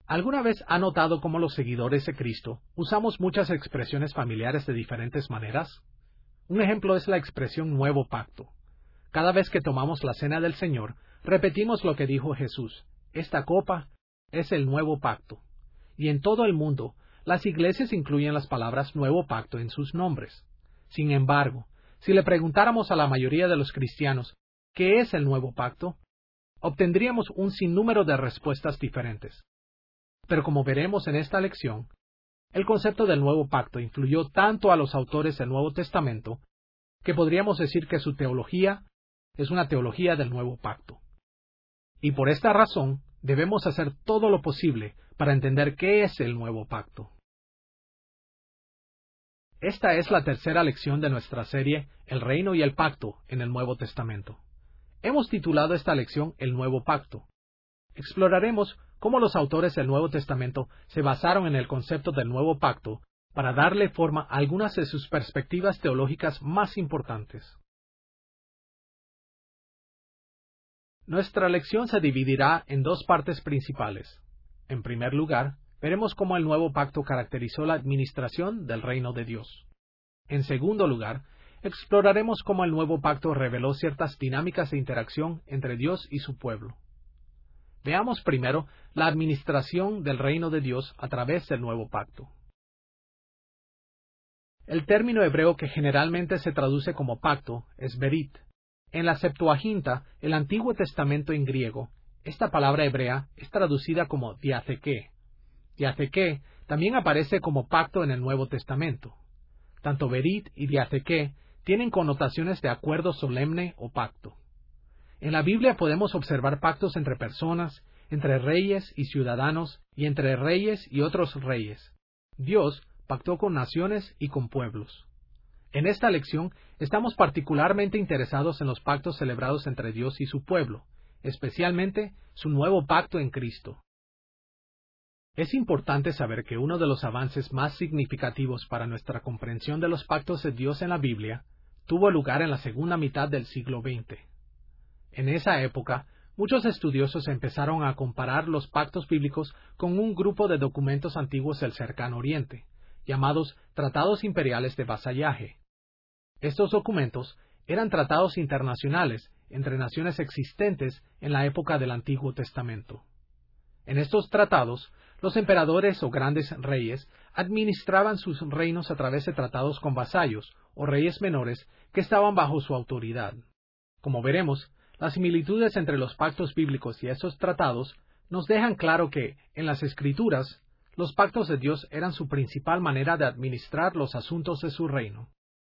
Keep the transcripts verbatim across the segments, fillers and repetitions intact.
¿Alguna vez ha notado cómo los seguidores de Cristo usamos muchas expresiones familiares de diferentes maneras? Un ejemplo es la expresión nuevo pacto. Cada vez que tomamos la cena del Señor, repetimos lo que dijo Jesús: esta copa es el nuevo pacto. Y en todo el mundo, las iglesias incluyen las palabras nuevo pacto en sus nombres. Sin embargo, si le preguntáramos a la mayoría de los cristianos ¿qué es el nuevo pacto?, obtendríamos un sinnúmero de respuestas diferentes. Pero como veremos en esta lección, el concepto del nuevo pacto influyó tanto a los autores del Nuevo Testamento que podríamos decir que su teología es una teología del nuevo pacto. Y por esta razón debemos hacer todo lo posible para entender qué es el nuevo pacto. Esta es la tercera lección de nuestra serie El Reino y el Pacto en el Nuevo Testamento. Hemos titulado esta lección El Nuevo Pacto. Exploraremos cómo los autores del Nuevo Testamento se basaron en el concepto del nuevo pacto para darle forma a algunas de sus perspectivas teológicas más importantes. Nuestra lección se dividirá en dos partes principales. En primer lugar, veremos cómo el nuevo pacto caracterizó la administración del reino de Dios. En segundo lugar, exploraremos cómo el nuevo pacto reveló ciertas dinámicas de interacción entre Dios y su pueblo. Veamos primero la administración del reino de Dios a través del nuevo pacto. El término hebreo que generalmente se traduce como pacto es berit. En la Septuaginta, el Antiguo Testamento en griego, esta palabra hebrea es traducida como diatheke. Diatheke también aparece como pacto en el Nuevo Testamento. Tanto berit y diatheke tienen connotaciones de acuerdo solemne o pacto. En la Biblia podemos observar pactos entre personas, entre reyes y ciudadanos, y entre reyes y otros reyes. Dios pactó con naciones y con pueblos. En esta lección estamos particularmente interesados en los pactos celebrados entre Dios y su pueblo, especialmente su nuevo pacto en Cristo. Es importante saber que uno de los avances más significativos para nuestra comprensión de los pactos de Dios en la Biblia tuvo lugar en la segunda mitad del siglo veinte. En esa época, muchos estudiosos empezaron a comparar los pactos bíblicos con un grupo de documentos antiguos del Cercano Oriente, llamados Tratados Imperiales de Vasallaje. Estos documentos eran tratados internacionales entre naciones existentes en la época del Antiguo Testamento. En estos tratados, los emperadores o grandes reyes administraban sus reinos a través de tratados con vasallos o reyes menores que estaban bajo su autoridad. Como veremos, las similitudes entre los pactos bíblicos y esos tratados nos dejan claro que, en las Escrituras, los pactos de Dios eran su principal manera de administrar los asuntos de su reino.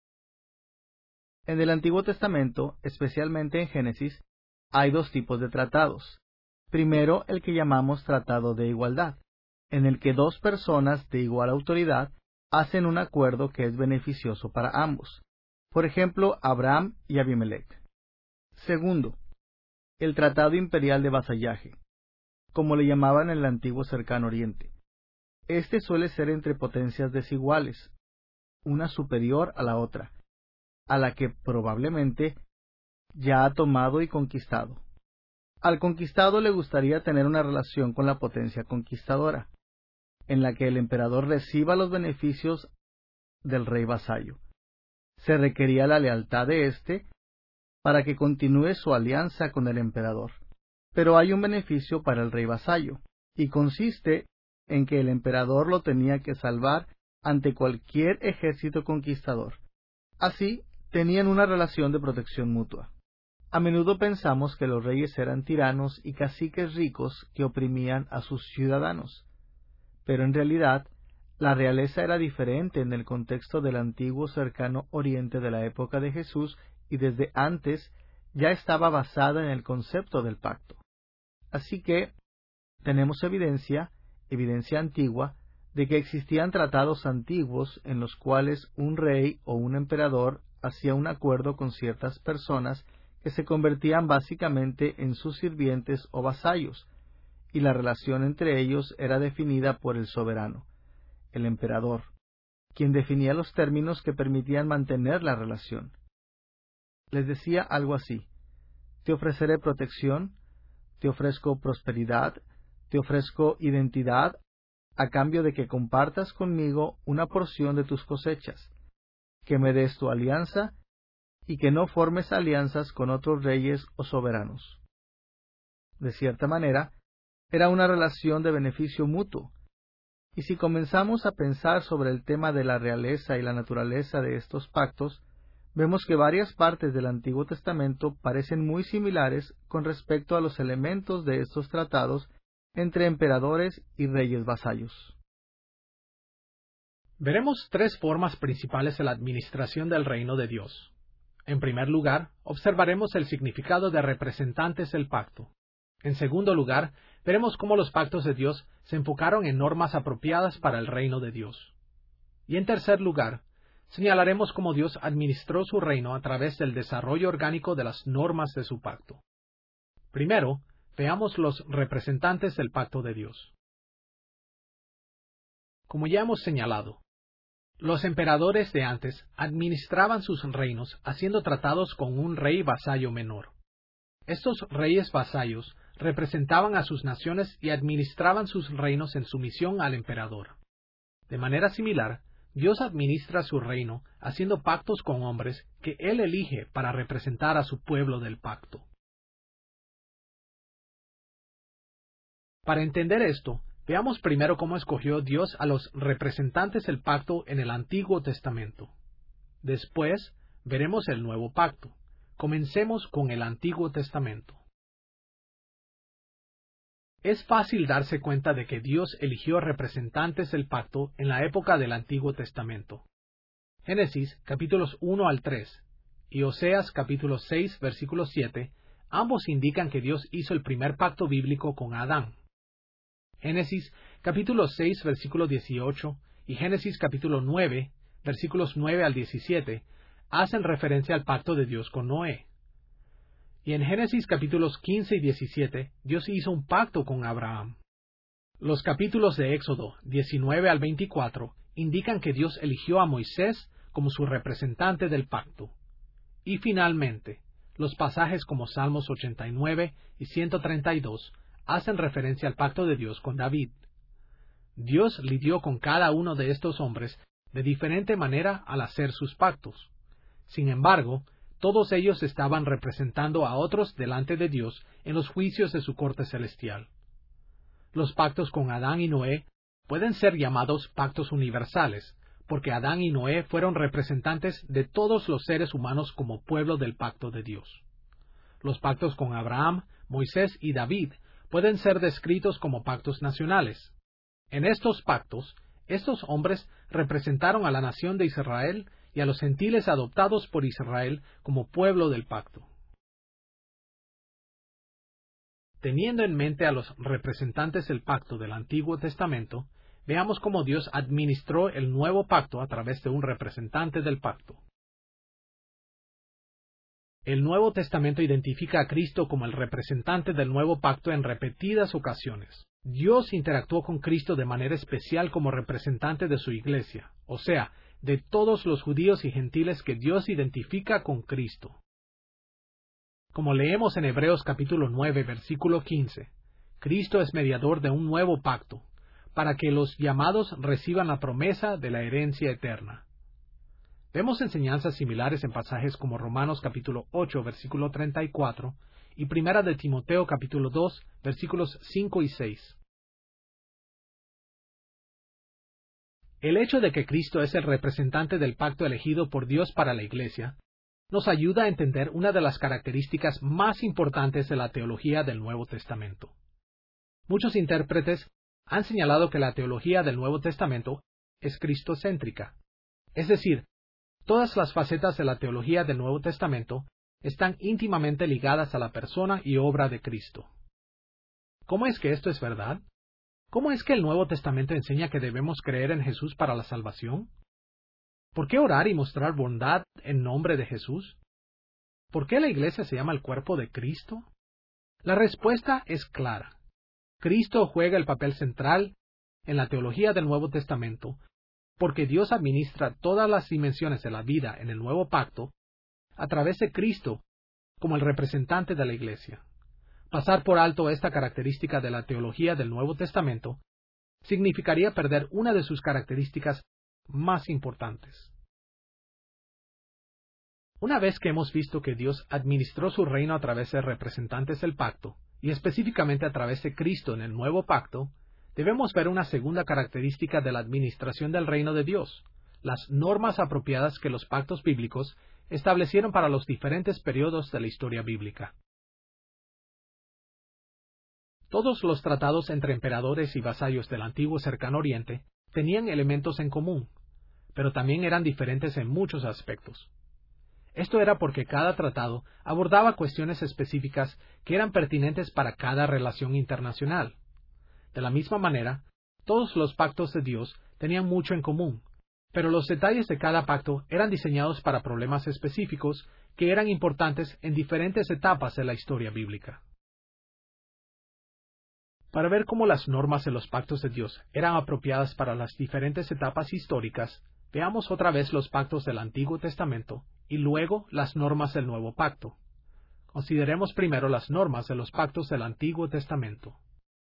En el Antiguo Testamento, especialmente en Génesis, hay dos tipos de tratados. Primero, el que llamamos tratado de igualdad, en el que dos personas de igual autoridad hacen un acuerdo que es beneficioso para ambos. Por ejemplo, Abraham y Abimelech. Segundo, el tratado imperial de vasallaje, como le llamaban en el antiguo Cercano Oriente. Este suele ser entre potencias desiguales, una superior a la otra, a la que probablemente ya ha tomado y conquistado. Al conquistado le gustaría tener una relación con la potencia conquistadora, en la que el emperador reciba los beneficios del rey vasallo. Se requería la lealtad de éste para que continúe su alianza con el emperador. Pero hay un beneficio para el rey vasallo, y consiste en que el emperador lo tenía que salvar ante cualquier ejército conquistador. Así, tenían una relación de protección mutua. A menudo pensamos que los reyes eran tiranos y caciques ricos que oprimían a sus ciudadanos. Pero en realidad, la realeza era diferente en el contexto del antiguo Cercano Oriente de la época de Jesús y desde antes ya estaba basada en el concepto del pacto. Así que tenemos evidencia, evidencia antigua, de que existían tratados antiguos en los cuales un rey o un emperador hacía un acuerdo con ciertas personas que se convertían básicamente en sus sirvientes o vasallos, y la relación entre ellos era definida por el soberano, el emperador, quien definía los términos que permitían mantener la relación. Les decía algo así: te ofreceré protección, te ofrezco prosperidad, te ofrezco identidad a cambio de que compartas conmigo una porción de tus cosechas, que me des tu alianza y que no formes alianzas con otros reyes o soberanos. De cierta manera, era una relación de beneficio mutuo. Y si comenzamos a pensar sobre el tema de la realeza y la naturaleza de estos pactos, vemos que varias partes del Antiguo Testamento parecen muy similares con respecto a los elementos de estos tratados entre emperadores y reyes vasallos. Veremos tres formas principales en la administración del reino de Dios. En primer lugar, observaremos el significado de representantes del pacto. En segundo lugar, veremos cómo los pactos de Dios se enfocaron en normas apropiadas para el reino de Dios. Y en tercer lugar, señalaremos cómo Dios administró su reino a través del desarrollo orgánico de las normas de su pacto. Primero, veamos los representantes del pacto de Dios. Como ya hemos señalado, los emperadores de antes administraban sus reinos haciendo tratados con un rey vasallo menor. Estos reyes vasallos representaban a sus naciones y administraban sus reinos en sumisión al emperador. De manera similar, Dios administra su reino haciendo pactos con hombres que Él elige para representar a su pueblo del pacto. Para entender esto, veamos primero cómo escogió Dios a los representantes del pacto en el Antiguo Testamento. Después, veremos el Nuevo Pacto. Comencemos con el Antiguo Testamento. Es fácil darse cuenta de que Dios eligió representantes del pacto en la época del Antiguo Testamento. Génesis capítulos uno al tres y Oseas capítulo seis versículo siete ambos indican que Dios hizo el primer pacto bíblico con Adán. Génesis capítulo seis versículo dieciocho y Génesis capítulo nueve versículos nueve al diecisiete hacen referencia al pacto de Dios con Noé. Y en Génesis capítulos quince y diecisiete, Dios hizo un pacto con Abraham. Los capítulos de Éxodo diecinueve al veinticuatro indican que Dios eligió a Moisés como su representante del pacto. Y finalmente, los pasajes como Salmos ochenta y nueve y ciento treinta y dos hacen referencia al pacto de Dios con David. Dios lidió con cada uno de estos hombres de diferente manera al hacer sus pactos. Sin embargo, todos ellos estaban representando a otros delante de Dios en los juicios de su corte celestial. Los pactos con Adán y Noé pueden ser llamados pactos universales, porque Adán y Noé fueron representantes de todos los seres humanos como pueblo del pacto de Dios. Los pactos con Abraham, Moisés y David pueden ser descritos como pactos nacionales. En estos pactos, estos hombres representaron a la nación de Israel y a los gentiles adoptados por Israel como pueblo del pacto. Teniendo en mente a los representantes del pacto del Antiguo Testamento, veamos cómo Dios administró el nuevo pacto a través de un representante del pacto. El Nuevo Testamento identifica a Cristo como el representante del nuevo pacto en repetidas ocasiones. Dios interactuó con Cristo de manera especial como representante de su iglesia, o sea, de todos los judíos y gentiles que Dios identifica con Cristo. Como leemos en Hebreos capítulo nueve, versículo quince, Cristo es mediador de un nuevo pacto, para que los llamados reciban la promesa de la herencia eterna. Vemos enseñanzas similares en pasajes como Romanos capítulo ocho, versículo treinta y cuatro, y Primera de Timoteo capítulo dos, versículos cinco y seis. El hecho de que Cristo es el representante del pacto elegido por Dios para la Iglesia nos ayuda a entender una de las características más importantes de la teología del Nuevo Testamento. Muchos intérpretes han señalado que la teología del Nuevo Testamento es cristocéntrica, es decir, todas las facetas de la teología del Nuevo Testamento están íntimamente ligadas a la persona y obra de Cristo. ¿Cómo es que esto es verdad? ¿Cómo es que el Nuevo Testamento enseña que debemos creer en Jesús para la salvación? ¿Por qué orar y mostrar bondad en nombre de Jesús? ¿Por qué la iglesia se llama el cuerpo de Cristo? La respuesta es clara. Cristo juega el papel central en la teología del Nuevo Testamento porque Dios administra todas las dimensiones de la vida en el Nuevo Pacto a través de Cristo como el representante de la iglesia. Pasar por alto esta característica de la teología del Nuevo Testamento significaría perder una de sus características más importantes. Una vez que hemos visto que Dios administró su reino a través de representantes del pacto, y específicamente a través de Cristo en el nuevo pacto, debemos ver una segunda característica de la administración del reino de Dios, las normas apropiadas que los pactos bíblicos establecieron para los diferentes periodos de la historia bíblica. Todos los tratados entre emperadores y vasallos del antiguo Cercano Oriente tenían elementos en común, pero también eran diferentes en muchos aspectos. Esto era porque cada tratado abordaba cuestiones específicas que eran pertinentes para cada relación internacional. De la misma manera, todos los pactos de Dios tenían mucho en común, pero los detalles de cada pacto eran diseñados para problemas específicos que eran importantes en diferentes etapas de la historia bíblica. Para ver cómo las normas de los pactos de Dios eran apropiadas para las diferentes etapas históricas, veamos otra vez los pactos del Antiguo Testamento y luego las normas del Nuevo Pacto. Consideremos primero las normas de los pactos del Antiguo Testamento.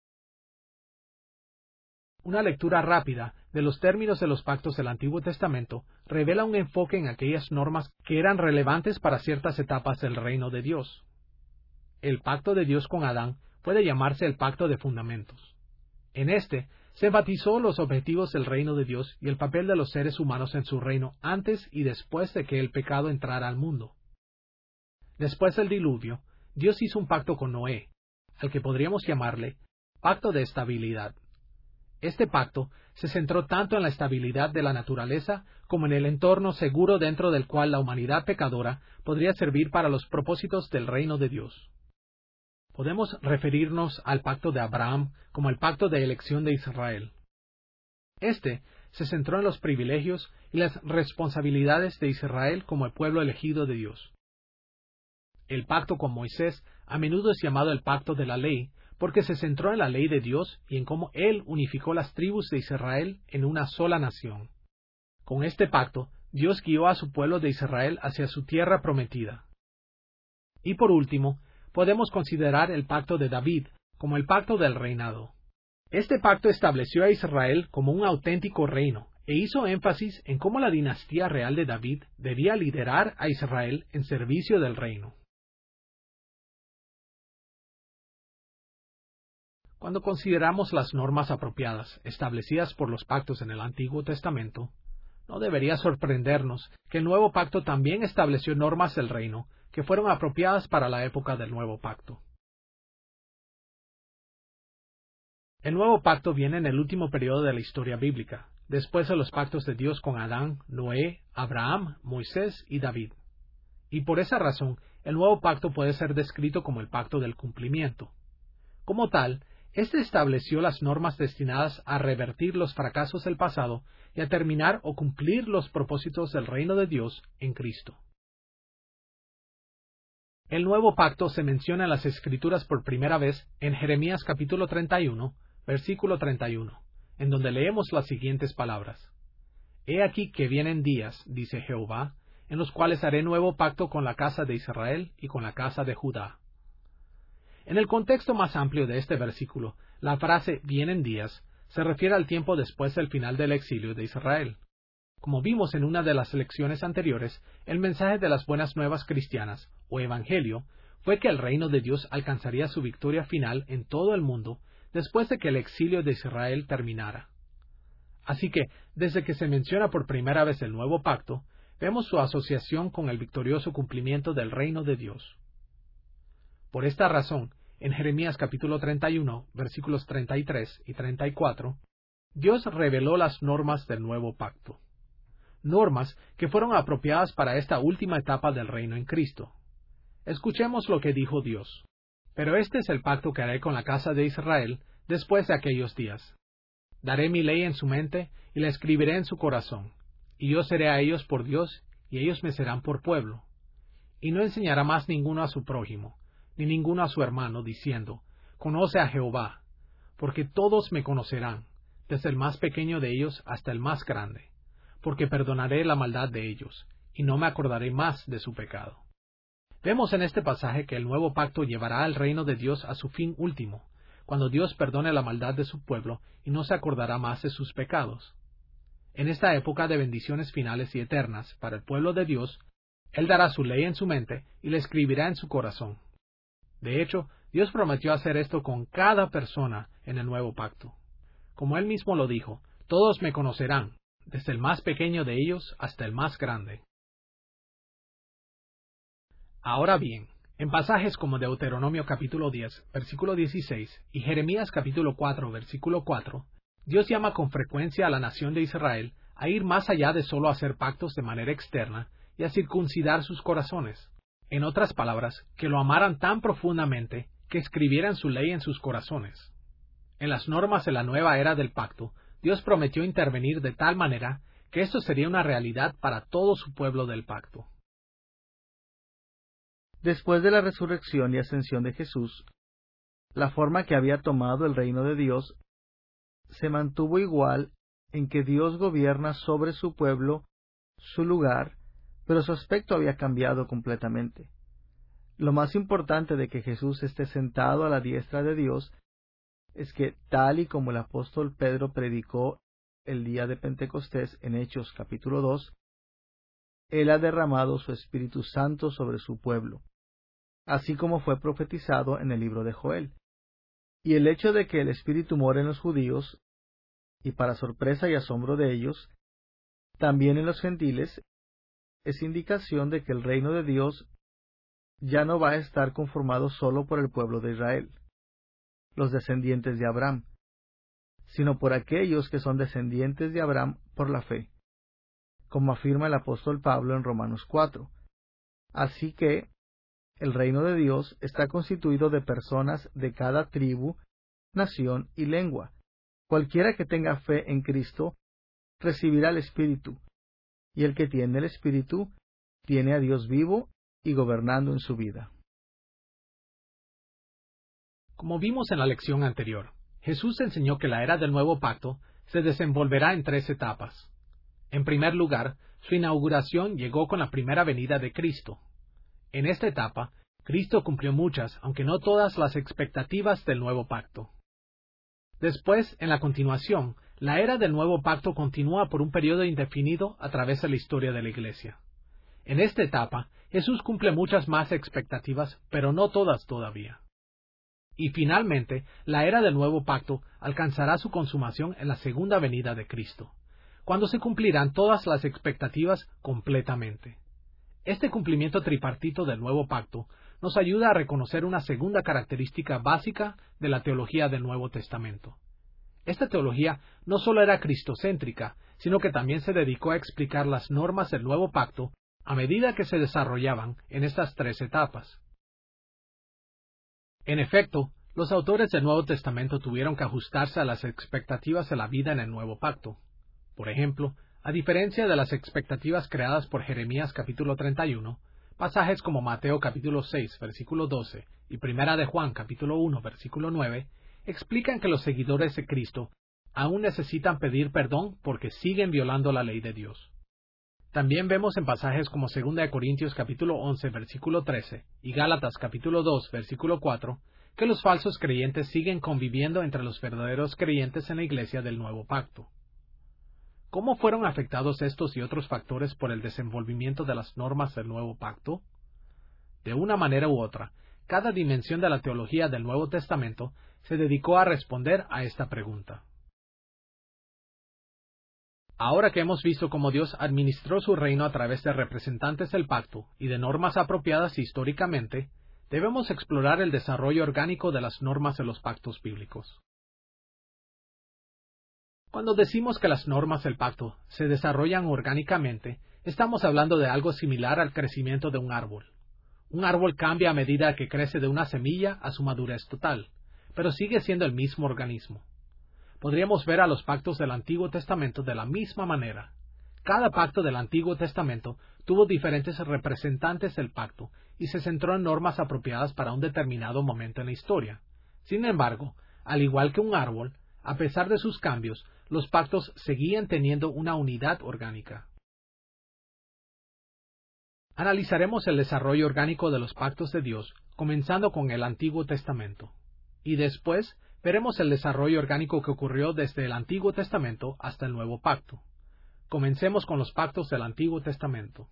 Una lectura rápida de los términos de los pactos del Antiguo Testamento revela un enfoque en aquellas normas que eran relevantes para ciertas etapas del reino de Dios. El pacto de Dios con Adán puede llamarse el pacto de fundamentos. En este se enfatizó los objetivos del reino de Dios y el papel de los seres humanos en su reino antes y después de que el pecado entrara al mundo. Después del diluvio, Dios hizo un pacto con Noé, al que podríamos llamarle pacto de estabilidad. Este pacto se centró tanto en la estabilidad de la naturaleza como en el entorno seguro dentro del cual la humanidad pecadora podría servir para los propósitos del reino de Dios. Podemos referirnos al pacto de Abraham como el pacto de elección de Israel. Este se centró en los privilegios y las responsabilidades de Israel como el pueblo elegido de Dios. El pacto con Moisés a menudo es llamado el pacto de la ley, porque se centró en la ley de Dios y en cómo Él unificó las tribus de Israel en una sola nación. Con este pacto, Dios guió a su pueblo de Israel hacia su tierra prometida. Y por último, podemos considerar el pacto de David como el pacto del reinado. Este pacto estableció a Israel como un auténtico reino e hizo énfasis en cómo la dinastía real de David debía liderar a Israel en servicio del reino. Cuando consideramos las normas apropiadas establecidas por los pactos en el Antiguo Testamento, no debería sorprendernos que el Nuevo Pacto también estableció normas del reino que fueron apropiadas para la época del Nuevo Pacto. El Nuevo Pacto viene en el último periodo de la historia bíblica, después de los pactos de Dios con Adán, Noé, Abraham, Moisés y David. Y por esa razón, el Nuevo Pacto puede ser descrito como el pacto del cumplimiento. Como tal, este estableció las normas destinadas a revertir los fracasos del pasado y a terminar o cumplir los propósitos del reino de Dios en Cristo. El nuevo pacto se menciona en las Escrituras por primera vez en Jeremías capítulo treinta y uno, versículo treinta y uno, en donde leemos las siguientes palabras. He aquí que vienen días, dice Jehová, en los cuales haré nuevo pacto con la casa de Israel y con la casa de Judá. En el contexto más amplio de este versículo, la frase vienen días se refiere al tiempo después del final del exilio de Israel. Como vimos en una de las lecciones anteriores, el mensaje de las buenas nuevas cristianas, o evangelio, fue que el reino de Dios alcanzaría su victoria final en todo el mundo después de que el exilio de Israel terminara. Así que, desde que se menciona por primera vez el nuevo pacto, vemos su asociación con el victorioso cumplimiento del reino de Dios. Por esta razón, en Jeremías capítulo treinta y uno, versículos treinta y tres y treinta y cuatro, Dios reveló las normas del nuevo pacto. Normas que fueron apropiadas para esta última etapa del reino en Cristo. Escuchemos lo que dijo Dios. Pero este es el pacto que haré con la casa de Israel después de aquellos días. Daré mi ley en su mente y la escribiré en su corazón, y yo seré a ellos por Dios, y ellos me serán por pueblo. Y no enseñará más ninguno a su prójimo, ni ninguno a su hermano, diciendo, conoce a Jehová, porque todos me conocerán, desde el más pequeño de ellos hasta el más grande, porque perdonaré la maldad de ellos, y no me acordaré más de su pecado. Vemos en este pasaje que el nuevo pacto llevará al reino de Dios a su fin último, cuando Dios perdone la maldad de su pueblo y no se acordará más de sus pecados. En esta época de bendiciones finales y eternas para el pueblo de Dios, Él dará su ley en su mente y la escribirá en su corazón. De hecho, Dios prometió hacer esto con cada persona en el nuevo pacto. Como Él mismo lo dijo, todos me conocerán, desde el más pequeño de ellos hasta el más grande. Ahora bien, en pasajes como Deuteronomio capítulo diez, versículo dieciséis, y Jeremías capítulo cuatro, versículo cuatro, Dios llama con frecuencia a la nación de Israel a ir más allá de solo hacer pactos de manera externa y a circuncidar sus corazones. En otras palabras, que lo amaran tan profundamente que escribieran su ley en sus corazones. En las normas de la nueva era del pacto, Dios prometió intervenir de tal manera que esto sería una realidad para todo su pueblo del pacto. Después de la resurrección y ascensión de Jesús, la forma que había tomado el reino de Dios se mantuvo igual en que Dios gobierna sobre su pueblo, su lugar, pero su aspecto había cambiado completamente. Lo más importante de que Jesús esté sentado a la diestra de Dios es que, tal y como el apóstol Pedro predicó el día de Pentecostés en Hechos capítulo dos, Él ha derramado su Espíritu Santo sobre su pueblo, así como fue profetizado en el libro de Joel. Y el hecho de que el Espíritu mora en los judíos, y para sorpresa y asombro de ellos, también en los gentiles, es indicación de que el reino de Dios ya no va a estar conformado solo por el pueblo de Israel, los descendientes de Abraham, sino por aquellos que son descendientes de Abraham por la fe, como afirma el apóstol Pablo en Romanos cuatro. Así que el reino de Dios está constituido de personas de cada tribu, nación y lengua. Cualquiera que tenga fe en Cristo recibirá el Espíritu, y el que tiene el Espíritu tiene a Dios vivo y gobernando en su vida. Como vimos en la lección anterior, Jesús enseñó que la era del nuevo pacto se desenvolverá en tres etapas. En primer lugar, su inauguración llegó con la primera venida de Cristo. En esta etapa, Cristo cumplió muchas, aunque no todas, las expectativas del nuevo pacto. Después, en la continuación, la era del nuevo pacto continúa por un periodo indefinido a través de la historia de la Iglesia. En esta etapa, Jesús cumple muchas más expectativas, pero no todas todavía. Y finalmente, la era del nuevo pacto alcanzará su consumación en la segunda venida de Cristo, cuando se cumplirán todas las expectativas completamente. Este cumplimiento tripartito del nuevo pacto nos ayuda a reconocer una segunda característica básica de la teología del Nuevo Testamento. Esta teología no solo era cristocéntrica, sino que también se dedicó a explicar las normas del nuevo pacto a medida que se desarrollaban en estas tres etapas. En efecto, los autores del Nuevo Testamento tuvieron que ajustarse a las expectativas de la vida en el nuevo pacto. Por ejemplo, a diferencia de las expectativas creadas por Jeremías capítulo treinta y uno, pasajes como Mateo capítulo seis, versículo doce y Primera de Juan capítulo uno, versículo nueve, explican que los seguidores de Cristo aún necesitan pedir perdón porque siguen violando la ley de Dios. También vemos en pasajes como Segunda de Corintios capítulo once, versículo trece y Gálatas capítulo dos, versículo cuatro, que los falsos creyentes siguen conviviendo entre los verdaderos creyentes en la iglesia del nuevo pacto. ¿Cómo fueron afectados estos y otros factores por el desenvolvimiento de las normas del nuevo pacto? De una manera u otra, cada dimensión de la teología del Nuevo Testamento se dedicó a responder a esta pregunta. Ahora que hemos visto cómo Dios administró su reino a través de representantes del pacto y de normas apropiadas históricamente, debemos explorar el desarrollo orgánico de las normas de los pactos bíblicos. Cuando decimos que las normas del pacto se desarrollan orgánicamente, estamos hablando de algo similar al crecimiento de un árbol. Un árbol cambia a medida que crece de una semilla a su madurez total, pero sigue siendo el mismo organismo. Podríamos ver a los pactos del Antiguo Testamento de la misma manera. Cada pacto del Antiguo Testamento tuvo diferentes representantes del pacto y se centró en normas apropiadas para un determinado momento en la historia. Sin embargo, al igual que un árbol, a pesar de sus cambios, los pactos seguían teniendo una unidad orgánica. Analizaremos el desarrollo orgánico de los pactos de Dios, comenzando con el Antiguo Testamento, y después veremos el desarrollo orgánico que ocurrió desde el Antiguo Testamento hasta el Nuevo Pacto. Comencemos con los pactos del Antiguo Testamento.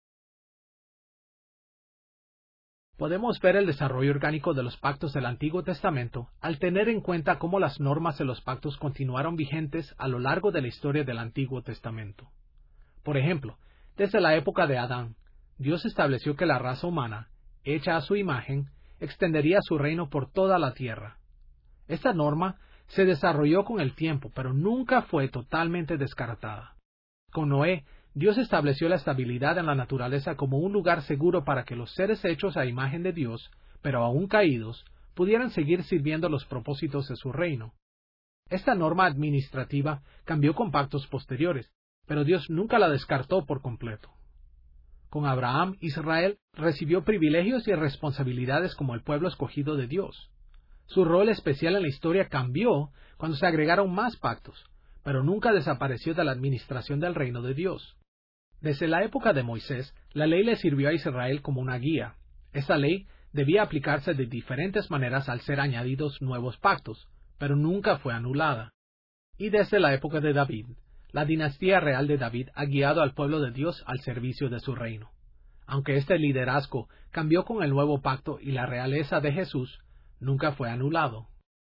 Podemos ver el desarrollo orgánico de los pactos del Antiguo Testamento al tener en cuenta cómo las normas de los pactos continuaron vigentes a lo largo de la historia del Antiguo Testamento. Por ejemplo, desde la época de Adán, Dios estableció que la raza humana, hecha a su imagen, extendería su reino por toda la tierra. Esta norma se desarrolló con el tiempo, pero nunca fue totalmente descartada. Con Noé, Dios estableció la estabilidad en la naturaleza como un lugar seguro para que los seres hechos a imagen de Dios, pero aún caídos, pudieran seguir sirviendo los propósitos de su reino. Esta norma administrativa cambió con pactos posteriores, pero Dios nunca la descartó por completo. Con Abraham, Israel recibió privilegios y responsabilidades como el pueblo escogido de Dios. Su rol especial en la historia cambió cuando se agregaron más pactos, pero nunca desapareció de la administración del reino de Dios. Desde la época de Moisés, la ley le sirvió a Israel como una guía. Esta ley debía aplicarse de diferentes maneras al ser añadidos nuevos pactos, pero nunca fue anulada. Y desde la época de David, la dinastía real de David ha guiado al pueblo de Dios al servicio de su reino. Aunque este liderazgo cambió con el nuevo pacto y la realeza de Jesús, nunca fue anulado.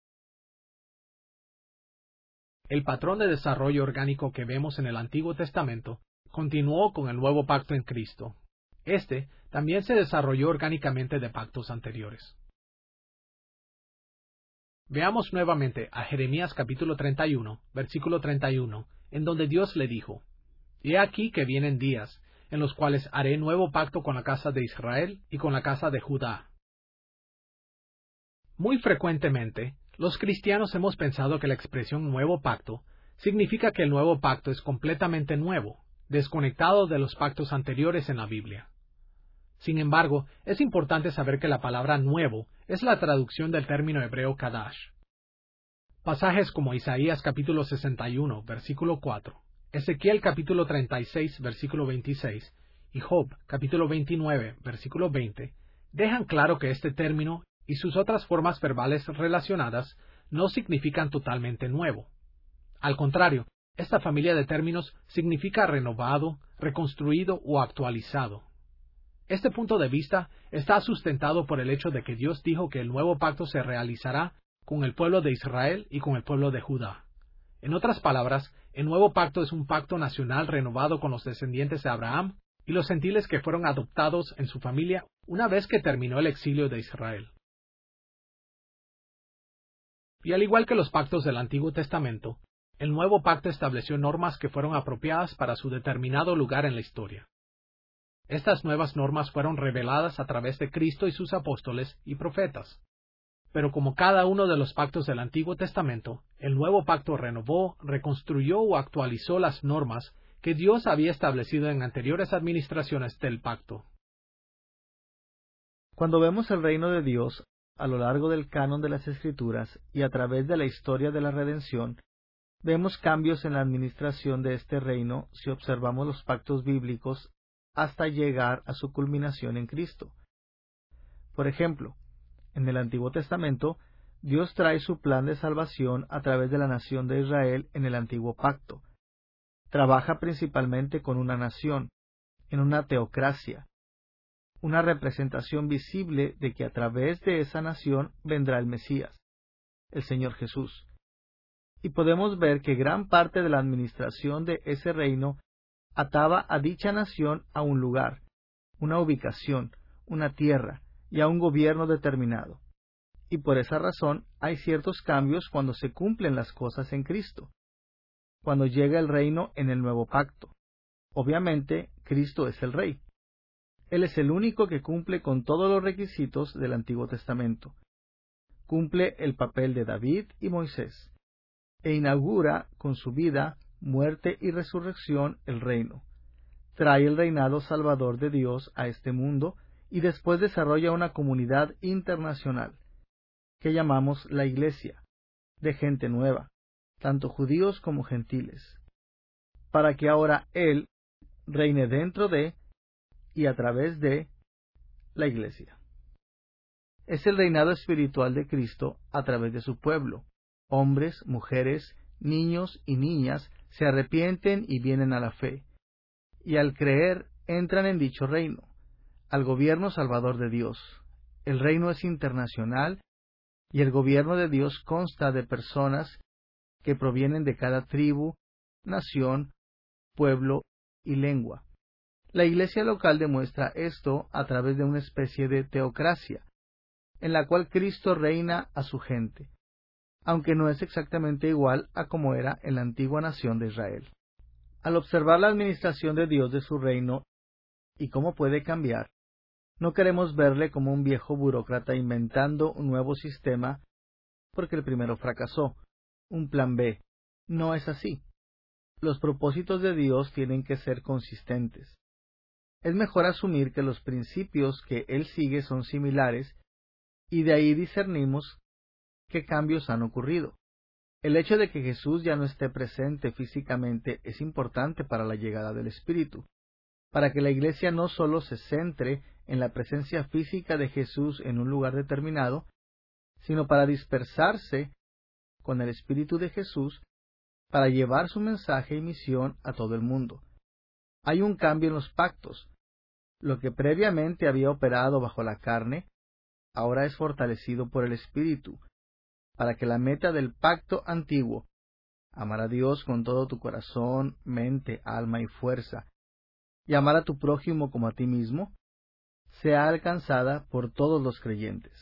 El patrón de desarrollo orgánico que vemos en el Antiguo Testamento continuó con el nuevo pacto en Cristo. Este también se desarrolló orgánicamente de pactos anteriores. Veamos nuevamente a Jeremías capítulo treinta y uno, versículo treinta y uno, en donde Dios le dijo: He aquí que vienen días, en los cuales haré nuevo pacto con la casa de Israel y con la casa de Judá. Muy frecuentemente, los cristianos hemos pensado que la expresión nuevo pacto significa que el nuevo pacto es completamente nuevo, desconectado de los pactos anteriores en la Biblia. Sin embargo, es importante saber que la palabra nuevo es la traducción del término hebreo kadash. Pasajes como Isaías capítulo sesenta y uno, versículo cuatro, Ezequiel capítulo treinta y seis, versículo veintiséis, y Job capítulo veintinueve, versículo veinte, dejan claro que este término y sus otras formas verbales relacionadas no significan totalmente nuevo. Al contrario, esta familia de términos significa renovado, reconstruido o actualizado. Este punto de vista está sustentado por el hecho de que Dios dijo que el nuevo pacto se realizará con el pueblo de Israel y con el pueblo de Judá. En otras palabras, el nuevo pacto es un pacto nacional renovado con los descendientes de Abraham y los gentiles que fueron adoptados en su familia una vez que terminó el exilio de Israel. Y al igual que los pactos del Antiguo Testamento, el nuevo pacto estableció normas que fueron apropiadas para su determinado lugar en la historia. Estas nuevas normas fueron reveladas a través de Cristo y sus apóstoles y profetas. Pero como cada uno de los pactos del Antiguo Testamento, el nuevo pacto renovó, reconstruyó o actualizó las normas que Dios había establecido en anteriores administraciones del pacto. Cuando vemos el reino de Dios a lo largo del canon de las Escrituras y a través de la historia de la redención, vemos cambios en la administración de este reino si observamos los pactos bíblicos hasta llegar a su culminación en Cristo. Por ejemplo, en el Antiguo Testamento, Dios trae su plan de salvación a través de la nación de Israel en el Antiguo Pacto. Trabaja principalmente con una nación, en una teocracia, una representación visible de que a través de esa nación vendrá el Mesías, el Señor Jesús. Y podemos ver que gran parte de la administración de ese reino ataba a dicha nación a un lugar, una ubicación, una tierra y a un gobierno determinado. Y por esa razón hay ciertos cambios cuando se cumplen las cosas en Cristo, cuando llega el reino en el nuevo pacto. Obviamente, Cristo es el Rey. Él es el único que cumple con todos los requisitos del Antiguo Testamento. Cumple el papel de David y Moisés, e inaugura con su vida, muerte y resurrección el reino. Trae el reinado salvador de Dios a este mundo y después desarrolla una comunidad internacional, que llamamos la Iglesia, de gente nueva, tanto judíos como gentiles, para que ahora Él reine dentro de y a través de la Iglesia. Es el reinado espiritual de Cristo a través de su pueblo. Hombres, mujeres, niños y niñas se arrepienten y vienen a la fe, y al creer entran en dicho reino, al gobierno salvador de Dios. El reino es internacional y el gobierno de Dios consta de personas que provienen de cada tribu, nación, pueblo y lengua. La iglesia local demuestra esto a través de una especie de teocracia, en la cual Cristo reina a su gente, aunque no es exactamente igual a como era en la antigua nación de Israel. Al observar la administración de Dios de su reino y cómo puede cambiar, no queremos verle como un viejo burócrata inventando un nuevo sistema porque el primero fracasó, un plan B. No es así. Los propósitos de Dios tienen que ser consistentes. Es mejor asumir que los principios que Él sigue son similares y de ahí discernimos qué cambios han ocurrido. El hecho de que Jesús ya no esté presente físicamente es importante para la llegada del Espíritu, para que la Iglesia no solo se centre en la presencia física de Jesús en un lugar determinado, sino para dispersarse con el Espíritu de Jesús para llevar su mensaje y misión a todo el mundo. Hay un cambio en los pactos. Lo que previamente había operado bajo la carne, ahora es fortalecido por el Espíritu, para que la meta del pacto antiguo, amar a Dios con todo tu corazón, mente, alma y fuerza, y amar a tu prójimo como a ti mismo, sea alcanzada por todos los creyentes.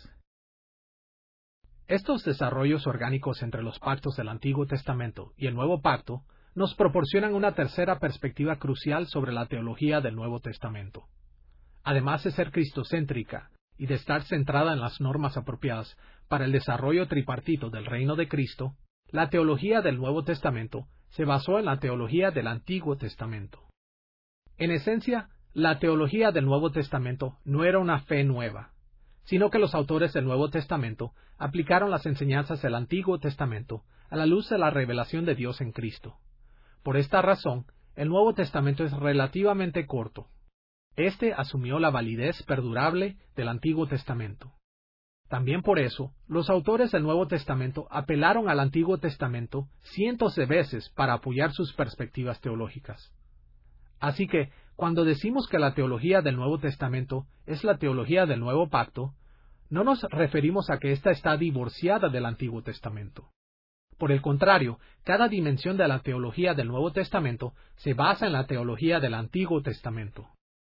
Estos desarrollos orgánicos entre los pactos del Antiguo Testamento y el Nuevo Pacto nos proporcionan una tercera perspectiva crucial sobre la teología del Nuevo Testamento. Además de ser cristocéntrica y de estar centrada en las normas apropiadas para el desarrollo tripartito del reino de Cristo, la teología del Nuevo Testamento se basó en la teología del Antiguo Testamento. En esencia, la teología del Nuevo Testamento no era una fe nueva, sino que los autores del Nuevo Testamento aplicaron las enseñanzas del Antiguo Testamento a la luz de la revelación de Dios en Cristo. Por esta razón, el Nuevo Testamento es relativamente corto. Este asumió la validez perdurable del Antiguo Testamento. También por eso, los autores del Nuevo Testamento apelaron al Antiguo Testamento cientos de veces para apoyar sus perspectivas teológicas. Así que, cuando decimos que la teología del Nuevo Testamento es la teología del Nuevo Pacto, no nos referimos a que ésta está divorciada del Antiguo Testamento. Por el contrario, cada dimensión de la teología del Nuevo Testamento se basa en la teología del Antiguo Testamento.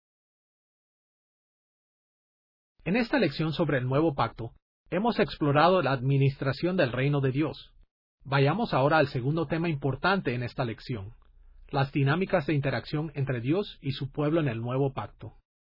En esta lección sobre el Nuevo Pacto, hemos explorado la administración del reino de Dios. Vayamos ahora al segundo tema importante en esta lección: las dinámicas de interacción entre Dios y su pueblo en el Nuevo Pacto.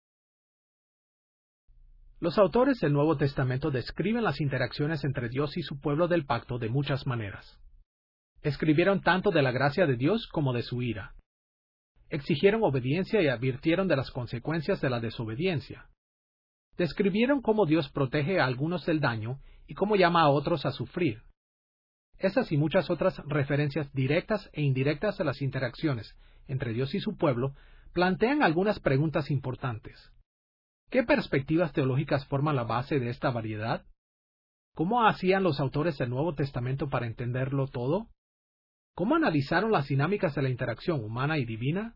Los autores del Nuevo Testamento describen las interacciones entre Dios y su pueblo del pacto de muchas maneras. Escribieron tanto de la gracia de Dios como de su ira. Exigieron obediencia y advirtieron de las consecuencias de la desobediencia. Describieron cómo Dios protege a algunos del daño y cómo llama a otros a sufrir. Estas y muchas otras referencias directas e indirectas a las interacciones entre Dios y su pueblo plantean algunas preguntas importantes. ¿Qué perspectivas teológicas forman la base de esta variedad? ¿Cómo hacían los autores del Nuevo Testamento para entenderlo todo? ¿Cómo analizaron las dinámicas de la interacción humana y divina?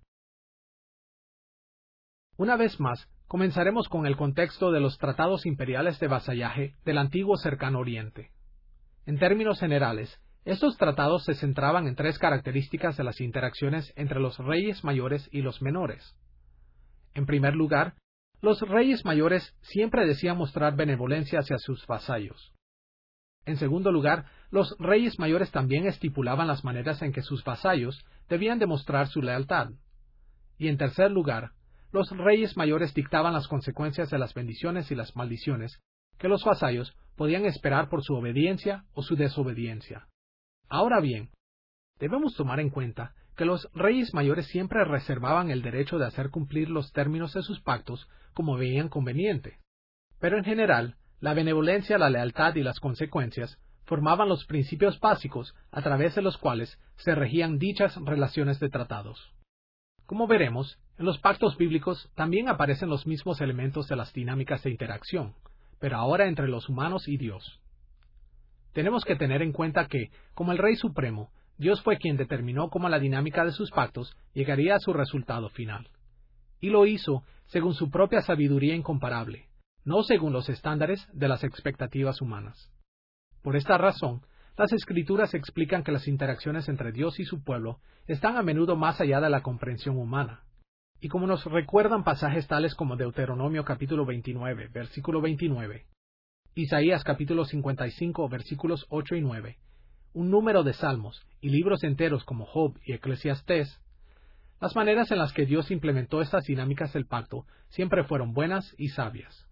Una vez más, comenzaremos con el contexto de los tratados imperiales de vasallaje del antiguo Cercano Oriente. En términos generales, estos tratados se centraban en tres características de las interacciones entre los reyes mayores y los menores. En primer lugar, los reyes mayores siempre decían mostrar benevolencia hacia sus vasallos. En segundo lugar, los reyes mayores también estipulaban las maneras en que sus vasallos debían demostrar su lealtad. Y en tercer lugar, los reyes mayores dictaban las consecuencias de las bendiciones y las maldiciones que los vasallos podían esperar por su obediencia o su desobediencia. Ahora bien, debemos tomar en cuenta que los reyes mayores siempre reservaban el derecho de hacer cumplir los términos de sus pactos como veían conveniente. Pero en general, la benevolencia, la lealtad y las consecuencias formaban los principios básicos a través de los cuales se regían dichas relaciones de tratados. Como veremos, En los pactos bíblicos también aparecen los mismos elementos de las dinámicas de interacción, pero ahora entre los humanos y Dios. Tenemos que tener en cuenta que, como el Rey Supremo, Dios fue quien determinó cómo la dinámica de sus pactos llegaría a su resultado final. Y lo hizo según su propia sabiduría incomparable, no según los estándares de las expectativas humanas. Por esta razón, las Escrituras explican que las interacciones entre Dios y su pueblo están a menudo más allá de la comprensión humana. Y como nos recuerdan pasajes tales como Deuteronomio capítulo veintinueve, versículo veintinueve, Isaías capítulo cincuenta y cinco, versículos ocho y nueve, un número de salmos y libros enteros como Job y Eclesiastés, las maneras en las que Dios implementó estas dinámicas del pacto siempre fueron buenas y sabias.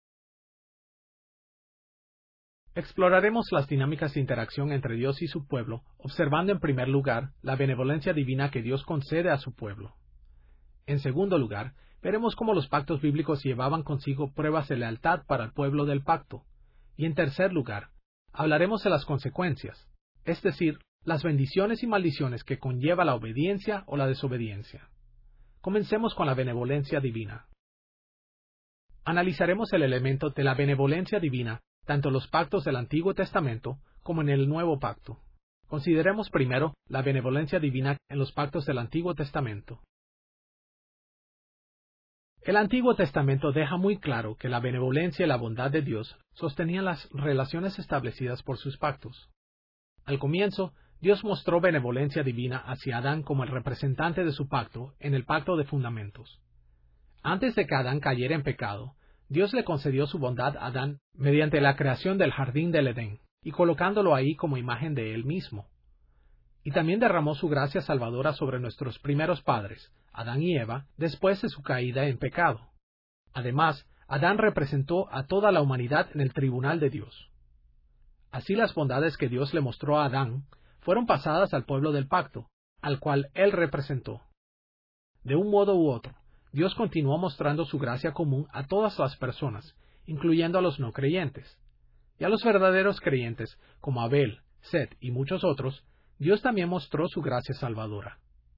Exploraremos las dinámicas de interacción entre Dios y su pueblo, observando en primer lugar la benevolencia divina que Dios concede a su pueblo. En segundo lugar, veremos cómo los pactos bíblicos llevaban consigo pruebas de lealtad para el pueblo del pacto. Y en tercer lugar, hablaremos de las consecuencias, es decir, las bendiciones y maldiciones que conlleva la obediencia o la desobediencia. Comencemos con la benevolencia divina. Analizaremos el elemento de la benevolencia divina tanto en los pactos del Antiguo Testamento como en el Nuevo Pacto. Consideremos primero la benevolencia divina en los pactos del Antiguo Testamento. El Antiguo Testamento deja muy claro que la benevolencia y la bondad de Dios sostenían las relaciones establecidas por sus pactos. Al comienzo, Dios mostró benevolencia divina hacia Adán como el representante de su pacto en el pacto de fundamentos. Antes de que Adán cayera en pecado, Dios le concedió su bondad a Adán mediante la creación del jardín del Edén y colocándolo ahí como imagen de él mismo. Y también derramó su gracia salvadora sobre nuestros primeros padres, Adán y Eva, después de su caída en pecado. Además, Adán representó a toda la humanidad en el tribunal de Dios. Así las bondades que Dios le mostró a Adán fueron pasadas al pueblo del pacto, al cual él representó. De un modo u otro, Dios continuó mostrando su gracia común a todas las personas, incluyendo a los no creyentes. Y a los verdaderos creyentes, como Abel, Set y muchos otros, Dios también mostró su gracia salvadora.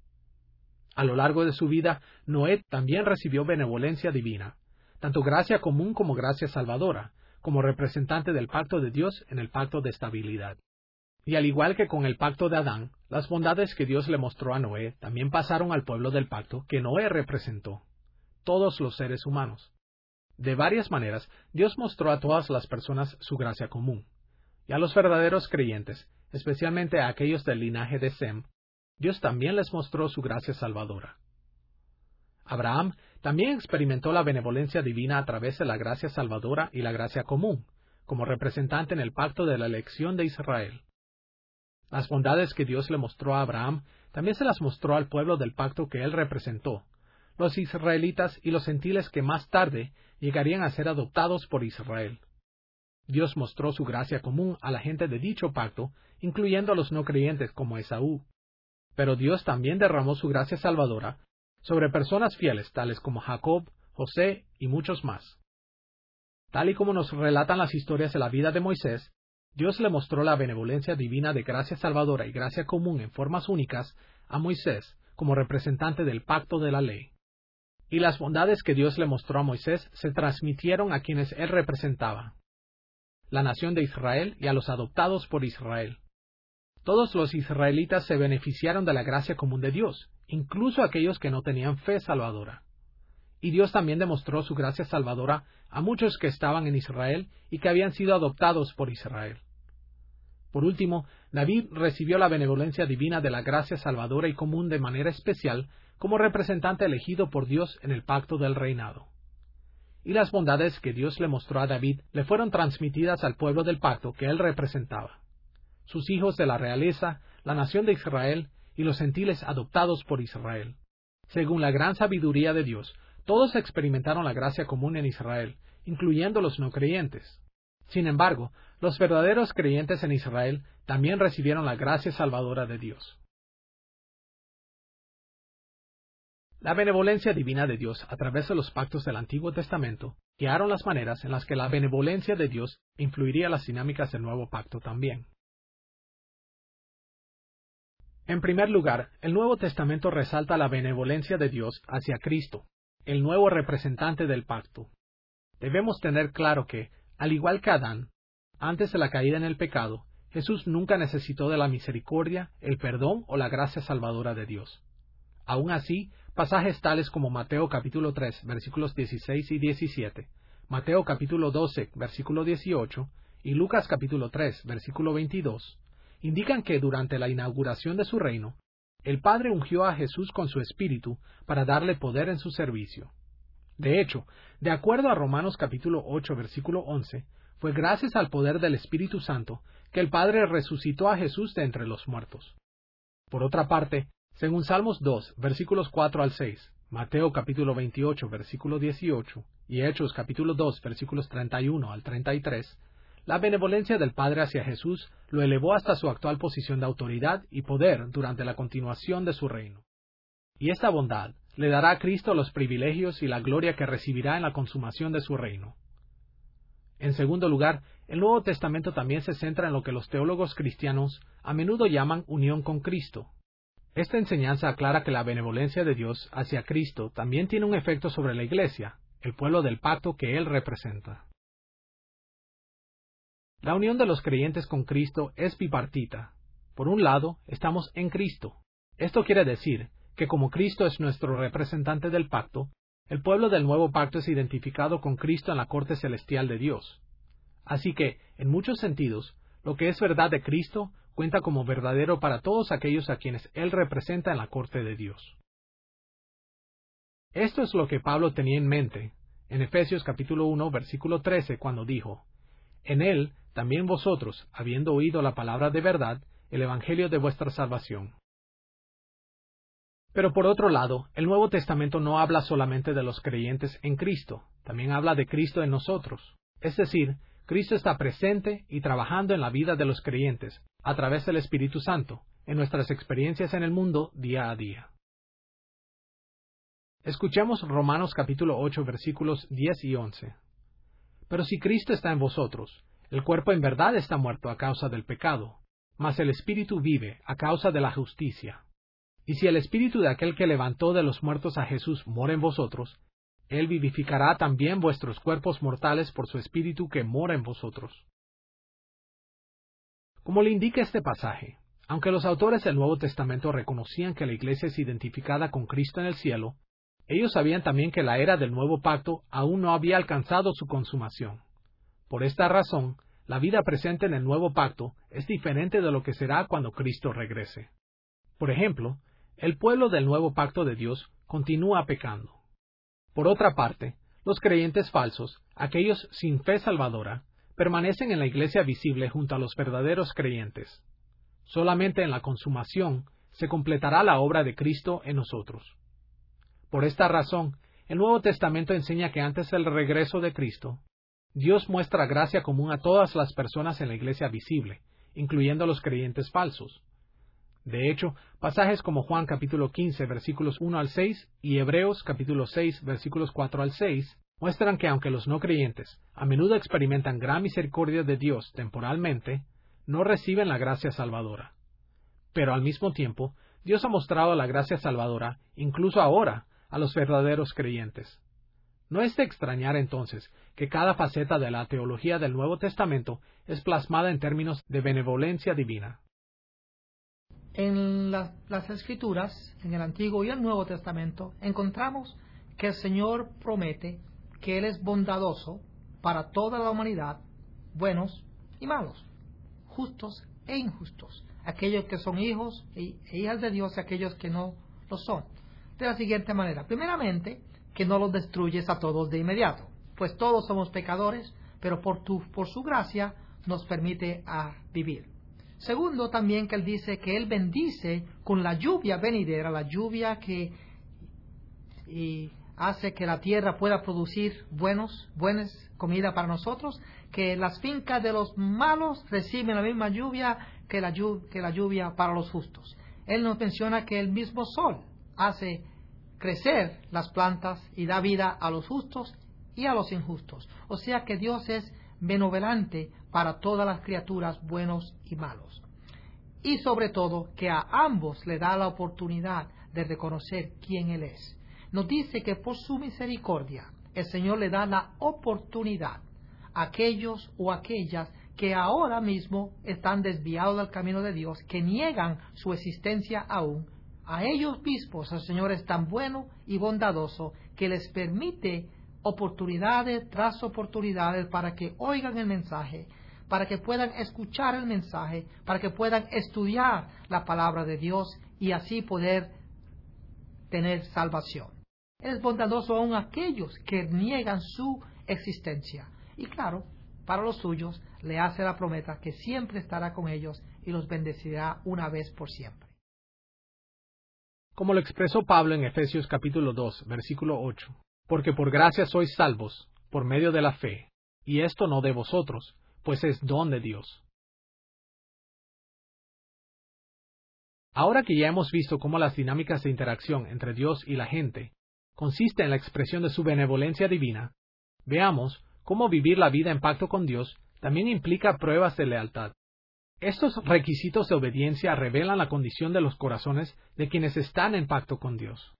A lo largo de su vida, Noé también recibió benevolencia divina, tanto gracia común como gracia salvadora, como representante del pacto de Dios en el pacto de estabilidad. Y al igual que con el pacto de Adán, las bondades que Dios le mostró a Noé también pasaron al pueblo del pacto que Noé representó, todos los seres humanos. De varias maneras, Dios mostró a todas las personas su gracia común. Y a los verdaderos creyentes, especialmente a aquellos del linaje de Sem, Dios también les mostró su gracia salvadora. Abraham también experimentó la benevolencia divina a través de la gracia salvadora y la gracia común, como representante en el pacto de la elección de Israel. Las bondades que Dios le mostró a Abraham también se las mostró al pueblo del pacto que él representó, los israelitas y los gentiles que más tarde llegarían a ser adoptados por Israel. Dios mostró su gracia común a la gente de dicho pacto, incluyendo a los no creyentes como Esaú. Pero Dios también derramó su gracia salvadora sobre personas fieles tales como Jacob, José y muchos más. Tal y como nos relatan las historias de la vida de Moisés, Dios le mostró la benevolencia divina de gracia salvadora y gracia común en formas únicas a Moisés como representante del pacto de la ley. Y las bondades que Dios le mostró a Moisés se transmitieron a quienes él representaba, la nación de Israel y a los adoptados por Israel. Todos los israelitas se beneficiaron de la gracia común de Dios, incluso aquellos que no tenían fe salvadora. Y Dios también demostró su gracia salvadora a muchos que estaban en Israel y que habían sido adoptados por Israel. Por último, David recibió la benevolencia divina de la gracia salvadora y común de manera especial como representante elegido por Dios en el pacto del reinado. Y las bondades que Dios le mostró a David le fueron transmitidas al pueblo del pacto que él representaba, sus hijos de la realeza, la nación de Israel y los gentiles adoptados por Israel. Según la gran sabiduría de Dios, todos experimentaron la gracia común en Israel, incluyendo los no creyentes. Sin embargo, los verdaderos creyentes en Israel también recibieron la gracia salvadora de Dios. La benevolencia divina de Dios a través de los pactos del Antiguo Testamento guiaron las maneras en las que la benevolencia de Dios influiría las dinámicas del Nuevo Pacto también. En primer lugar, el Nuevo Testamento resalta la benevolencia de Dios hacia Cristo, el nuevo representante del pacto. Debemos tener claro que, al igual que Adán, antes de la caída en el pecado, Jesús nunca necesitó de la misericordia, el perdón o la gracia salvadora de Dios. Aún así, pasajes tales como Mateo capítulo tres, versículos dieciséis y diecisiete, Mateo capítulo doce, versículo dieciocho, y Lucas capítulo tres, versículo veintidós, indican que durante la inauguración de su reino, el Padre ungió a Jesús con su Espíritu para darle poder en su servicio. De hecho, de acuerdo a Romanos capítulo ocho, versículo once, fue gracias al poder del Espíritu Santo que el Padre resucitó a Jesús de entre los muertos. Por otra parte, según Salmos dos, versículos cuatro al seis, Mateo capítulo veintiocho, versículo dieciocho, y Hechos capítulo dos, versículos treinta y uno al treinta y tres, la benevolencia del Padre hacia Jesús lo elevó hasta su actual posición de autoridad y poder durante la continuación de su reino. Y esta bondad le dará a Cristo los privilegios y la gloria que recibirá en la consumación de su reino. En segundo lugar, el Nuevo Testamento también se centra en lo que los teólogos cristianos a menudo llaman unión con Cristo. Esta enseñanza aclara que la benevolencia de Dios hacia Cristo también tiene un efecto sobre la Iglesia, el pueblo del pacto que Él representa. La unión de los creyentes con Cristo es bipartita. Por un lado, estamos en Cristo. Esto quiere decir que como Cristo es nuestro representante del pacto, el pueblo del nuevo pacto es identificado con Cristo en la corte celestial de Dios. Así que, en muchos sentidos, lo que es verdad de Cristo cuenta como verdadero para todos aquellos a quienes Él representa en la corte de Dios. Esto es lo que Pablo tenía en mente en Efesios capítulo uno, versículo trece, cuando dijo: En Él también vosotros, habiendo oído la palabra de verdad, el evangelio de vuestra salvación. Pero por otro lado, el Nuevo Testamento no habla solamente de los creyentes en Cristo, también habla de Cristo en nosotros. Es decir, Cristo está presente y trabajando en la vida de los creyentes, a través del Espíritu Santo, en nuestras experiencias en el mundo día a día. Escuchemos Romanos capítulo ocho, versículos diez y once. Pero si Cristo está en vosotros, el cuerpo en verdad está muerto a causa del pecado, mas el Espíritu vive a causa de la justicia. Y si el Espíritu de aquel que levantó de los muertos a Jesús mora en vosotros, Él vivificará también vuestros cuerpos mortales por su Espíritu que mora en vosotros. Como le indica este pasaje, aunque los autores del Nuevo Testamento reconocían que la Iglesia es identificada con Cristo en el cielo, ellos sabían también que la era del Nuevo Pacto aún no había alcanzado su consumación. Por esta razón, la vida presente en el Nuevo Pacto es diferente de lo que será cuando Cristo regrese. Por ejemplo, el pueblo del Nuevo Pacto de Dios continúa pecando. Por otra parte, los creyentes falsos, aquellos sin fe salvadora, permanecen en la iglesia visible junto a los verdaderos creyentes. Solamente en la consumación se completará la obra de Cristo en nosotros. Por esta razón, el Nuevo Testamento enseña que antes del regreso de Cristo, Dios muestra gracia común a todas las personas en la iglesia visible, incluyendo a los creyentes falsos. De hecho, pasajes como Juan capítulo quince, versículos uno al seis, y Hebreos capítulo seis, versículos cuatro al seis, muestran que aunque los no creyentes a menudo experimentan gran misericordia de Dios temporalmente, no reciben la gracia salvadora. Pero al mismo tiempo, Dios ha mostrado la gracia salvadora, incluso ahora, a los verdaderos creyentes. No es de extrañar entonces que cada faceta de la teología del Nuevo Testamento es plasmada en términos de benevolencia divina. En la, las Escrituras, en el Antiguo y el Nuevo Testamento, encontramos que el Señor promete que Él es bondadoso para toda la humanidad, buenos y malos, justos e injustos, aquellos que son hijos e hijas de Dios y aquellos que no lo son. De la siguiente manera: primeramente, que no los destruyes a todos de inmediato, pues todos somos pecadores, pero por, tu, por su gracia nos permite a vivir. Segundo, también que Él dice que Él bendice con la lluvia venidera, la lluvia que y hace que la tierra pueda producir buenos, buenas comida para nosotros, que las fincas de los malos reciben la misma lluvia que la, lluvia que la lluvia para los justos. Él nos menciona que el mismo sol hace crecer las plantas y da vida a los justos y a los injustos. O sea que Dios es benevolente para todas las criaturas, buenos y malos. y sobre todo que a ambos le da la oportunidad de reconocer quién Él es. Nos dice que por su misericordia el Señor le da la oportunidad a aquellos o aquellas que ahora mismo están desviados del camino de Dios, que niegan su existencia aún. A ellos mismos el Señor es tan bueno y bondadoso que les permite oportunidades tras oportunidades para que oigan el mensaje, para que puedan escuchar el mensaje, para que puedan estudiar la palabra de Dios y así poder tener salvación. Él es bondadoso aún a aquellos que niegan su existencia. Y claro, para los suyos le hace la promesa que siempre estará con ellos y los bendecirá una vez por siempre. Como lo expresó Pablo en Efesios capítulo dos, versículo ocho, porque por gracia sois salvos, por medio de la fe, y esto no de vosotros, pues es don de Dios. Ahora que ya hemos visto cómo las dinámicas de interacción entre Dios y la gente consiste en la expresión de su benevolencia divina, veamos cómo vivir la vida en pacto con Dios también implica pruebas de lealtad. Estos requisitos de obediencia revelan la condición de los corazones de quienes están en pacto con Dios.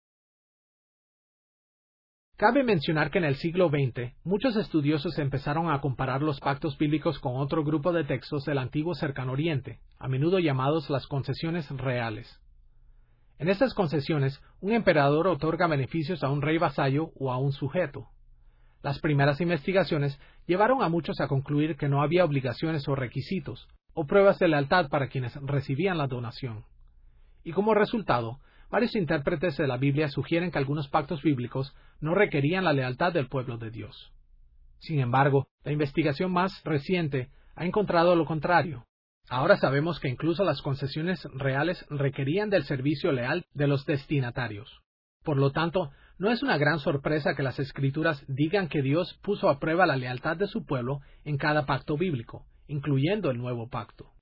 Cabe mencionar que en el siglo veinte, muchos estudiosos empezaron a comparar los pactos bíblicos con otro grupo de textos del antiguo Cercano Oriente, a menudo llamados las concesiones reales. En estas concesiones, un emperador otorga beneficios a un rey vasallo o a un sujeto. Las primeras investigaciones llevaron a muchos a concluir que no había obligaciones o requisitos, o pruebas de lealtad para quienes recibían la donación. Y como resultado, varios intérpretes de la Biblia sugieren que algunos pactos bíblicos no requerían la lealtad del pueblo de Dios. Sin embargo, la investigación más reciente ha encontrado lo contrario. Ahora sabemos que incluso las concesiones reales requerían del servicio leal de los destinatarios. Por lo tanto, no es una gran sorpresa que las Escrituras digan que Dios puso a prueba la lealtad de su pueblo en cada pacto bíblico, incluyendo el nuevo pacto.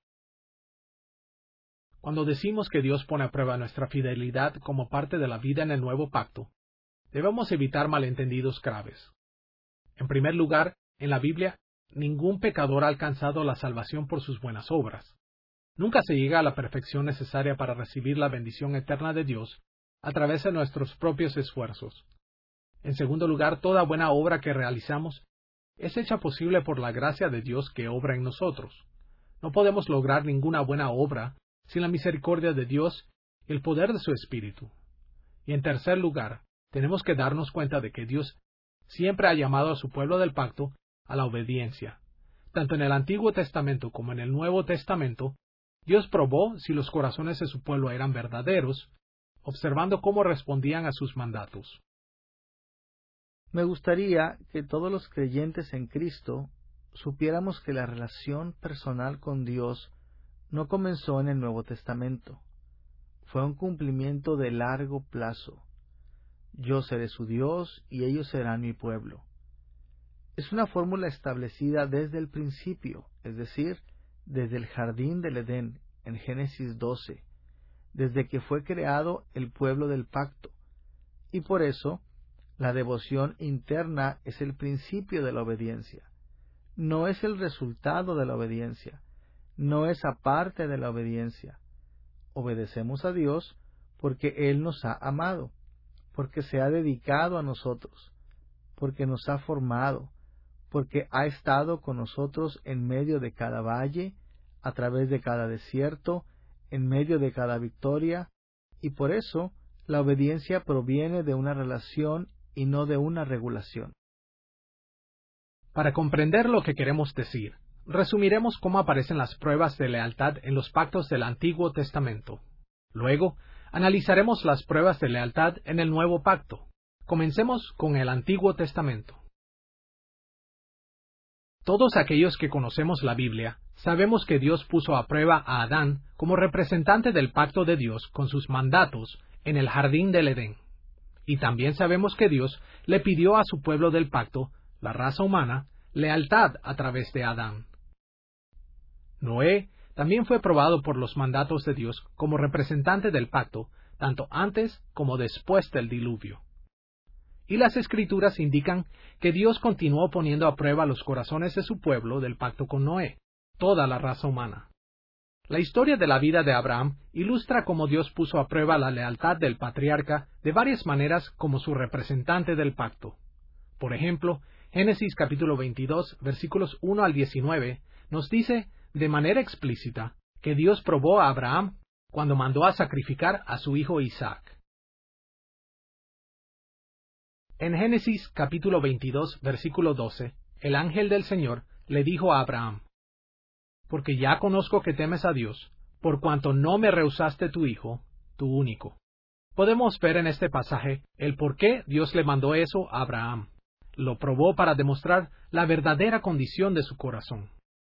Cuando decimos que Dios pone a prueba nuestra fidelidad como parte de la vida en el nuevo pacto, debemos evitar malentendidos graves. En primer lugar, en la Biblia, ningún pecador ha alcanzado la salvación por sus buenas obras. Nunca se llega a la perfección necesaria para recibir la bendición eterna de Dios a través de nuestros propios esfuerzos. En segundo lugar, toda buena obra que realizamos es hecha posible por la gracia de Dios que obra en nosotros. No podemos lograr ninguna buena obra sin la misericordia de Dios y el poder de su Espíritu. Y en tercer lugar, tenemos que darnos cuenta de que Dios siempre ha llamado a su pueblo del pacto a la obediencia. Tanto en el Antiguo Testamento como en el Nuevo Testamento, Dios probó si los corazones de su pueblo eran verdaderos, observando cómo respondían a sus mandatos. Me gustaría que todos los creyentes en Cristo supiéramos que la relación personal con Dios no comenzó en el Nuevo Testamento. Fue un cumplimiento de largo plazo. Yo seré su Dios y ellos serán mi pueblo. Es una fórmula establecida desde el principio, es decir, desde el jardín del Edén, en Génesis doce, desde que fue creado el pueblo del pacto. Y por eso, la devoción interna es el principio de la obediencia. No es el resultado de la obediencia. No es aparte de la obediencia. Obedecemos a Dios porque Él nos ha amado, porque se ha dedicado a nosotros, porque nos ha formado, porque ha estado con nosotros en medio de cada valle, a través de cada desierto, en medio de cada victoria, y por eso la obediencia proviene de una relación y no de una regulación. Para comprender lo que queremos decir, resumiremos cómo aparecen las pruebas de lealtad en los pactos del Antiguo Testamento. Luego, analizaremos las pruebas de lealtad en el Nuevo Pacto. Comencemos con el Antiguo Testamento. Todos aquellos que conocemos la Biblia, sabemos que Dios puso a prueba a Adán como representante del pacto de Dios con sus mandatos en el jardín del Edén. Y también sabemos que Dios le pidió a su pueblo del pacto, la raza humana, lealtad a través de Adán. Noé también fue probado por los mandatos de Dios como representante del pacto, tanto antes como después del diluvio. Y las Escrituras indican que Dios continuó poniendo a prueba los corazones de su pueblo del pacto con Noé, toda la raza humana. La historia de la vida de Abraham ilustra cómo Dios puso a prueba la lealtad del patriarca de varias maneras como su representante del pacto. Por ejemplo, Génesis capítulo veintidós, versículos uno al diecinueve, nos dice de manera explícita que Dios probó a Abraham cuando mandó a sacrificar a su hijo Isaac. En Génesis capítulo veintidós, versículo doce, el ángel del Señor le dijo a Abraham: «Porque ya conozco que temes a Dios, por cuanto no me rehusaste tu hijo, tu único». Podemos ver en este pasaje el por qué Dios le mandó eso a Abraham. Lo probó para demostrar la verdadera condición de su corazón.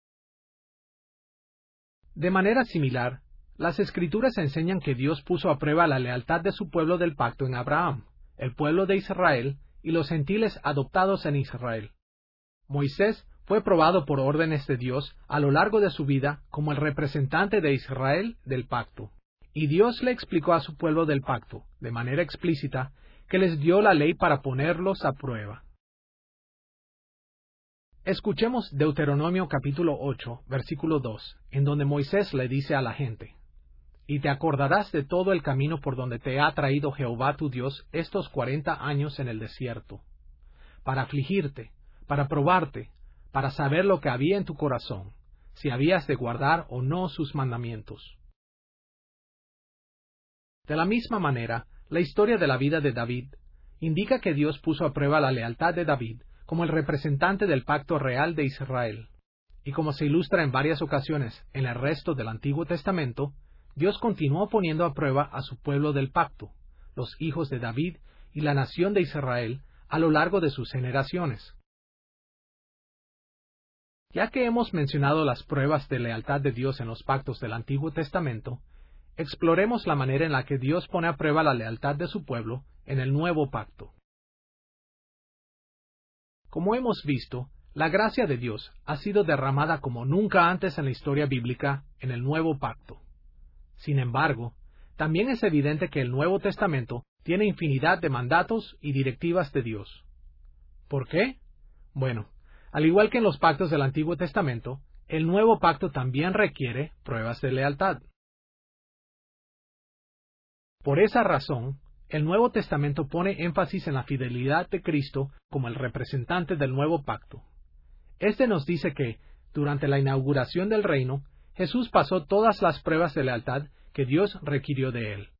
De manera similar, las Escrituras enseñan que Dios puso a prueba la lealtad de su pueblo del pacto en Abraham, el pueblo de Israel y los gentiles adoptados en Israel. Moisés fue probado por órdenes de Dios a lo largo de su vida como el representante de Israel del pacto, y Dios le explicó a su pueblo del pacto, de manera explícita, que les dio la ley para ponerlos a prueba. Escuchemos Deuteronomio capítulo ocho, versículo dos, en donde Moisés le dice a la gente: «Y te acordarás de todo el camino por donde te ha traído Jehová tu Dios estos cuarenta años en el desierto, para afligirte, para probarte, para saber lo que había en tu corazón, si habías de guardar o no sus mandamientos». De la misma manera, la historia de la vida de David indica que Dios puso a prueba la lealtad de David como el representante del pacto real de Israel. Y como se ilustra en varias ocasiones en el resto del Antiguo Testamento, Dios continuó poniendo a prueba a su pueblo del pacto, los hijos de David y la nación de Israel, a lo largo de sus generaciones. Ya que hemos mencionado las pruebas de lealtad de Dios en los pactos del Antiguo Testamento, exploremos la manera en la que Dios pone a prueba la lealtad de su pueblo en el Nuevo Pacto. Como hemos visto, la gracia de Dios ha sido derramada como nunca antes en la historia bíblica en el Nuevo Pacto. Sin embargo, también es evidente que el Nuevo Testamento tiene infinidad de mandatos y directivas de Dios. ¿Por qué? Bueno, al igual que en los pactos del Antiguo Testamento, el Nuevo Pacto también requiere pruebas de lealtad. Por esa razón, el Nuevo Testamento pone énfasis en la fidelidad de Cristo como el representante del Nuevo Pacto. Este nos dice que, durante la inauguración del reino, Jesús pasó todas las pruebas de lealtad que Dios requirió de él.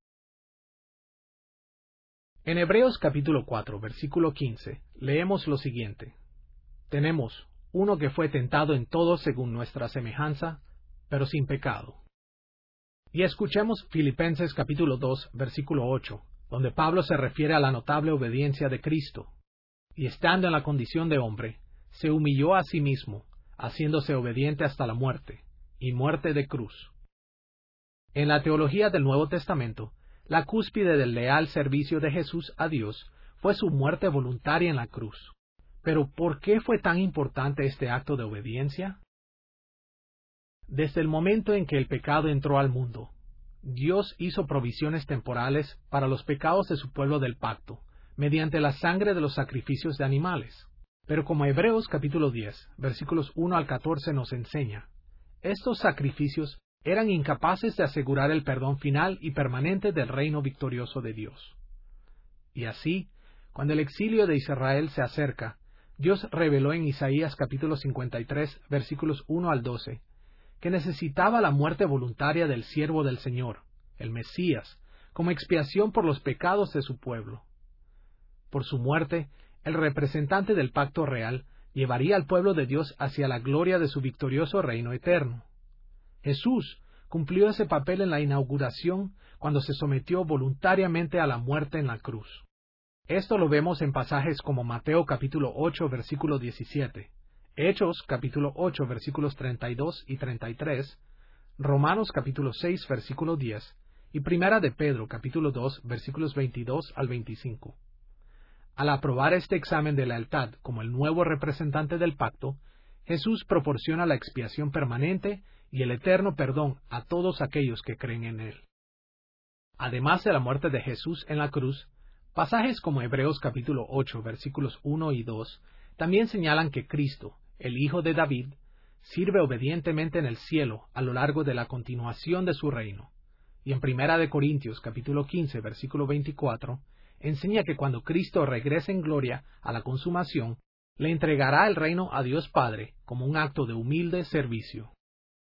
En Hebreos capítulo cuatro, versículo quince, leemos lo siguiente: «Tenemos uno que fue tentado en todo según nuestra semejanza, pero sin pecado». Y escuchemos Filipenses capítulo dos, versículo ocho, donde Pablo se refiere a la notable obediencia de Cristo. «Y estando en la condición de hombre, se humilló a sí mismo, haciéndose obediente hasta la muerte, y muerte de cruz». En la teología del Nuevo Testamento, la cúspide del leal servicio de Jesús a Dios fue su muerte voluntaria en la cruz. Pero, ¿por qué fue tan importante este acto de obediencia? Desde el momento en que el pecado entró al mundo, Dios hizo provisiones temporales para los pecados de su pueblo del pacto, mediante la sangre de los sacrificios de animales. Pero como Hebreos capítulo diez, versículos uno al catorce nos enseña, estos sacrificios eran incapaces de asegurar el perdón final y permanente del reino victorioso de Dios. Y así, cuando el exilio de Israel se acerca, Dios reveló en Isaías capítulo cincuenta y tres, versículos uno al doce, que necesitaba la muerte voluntaria del siervo del Señor, el Mesías, como expiación por los pecados de su pueblo. Por su muerte, el representante del pacto real llevaría al pueblo de Dios hacia la gloria de su victorioso reino eterno. Jesús cumplió ese papel en la inauguración cuando se sometió voluntariamente a la muerte en la cruz. Esto lo vemos en pasajes como Mateo capítulo ocho, versículo diecisiete, Hechos capítulo ocho, versículos treinta y dos y treinta y tres, Romanos capítulo seis, versículo diez, y Primera de Pedro capítulo dos, versículos veintidós al veinticinco. Al aprobar este examen de lealtad como el nuevo representante del pacto, Jesús proporciona la expiación permanente y el eterno perdón a todos aquellos que creen en Él. Además de la muerte de Jesús en la cruz, pasajes como Hebreos capítulo ocho, versículos uno y dos, también señalan que Cristo, el Hijo de David, sirve obedientemente en el cielo a lo largo de la continuación de su reino. Y en Primera de Corintios capítulo quince, versículo veinticuatro, enseña que cuando Cristo regrese en gloria a la consumación, le entregará el reino a Dios Padre como un acto de humilde servicio.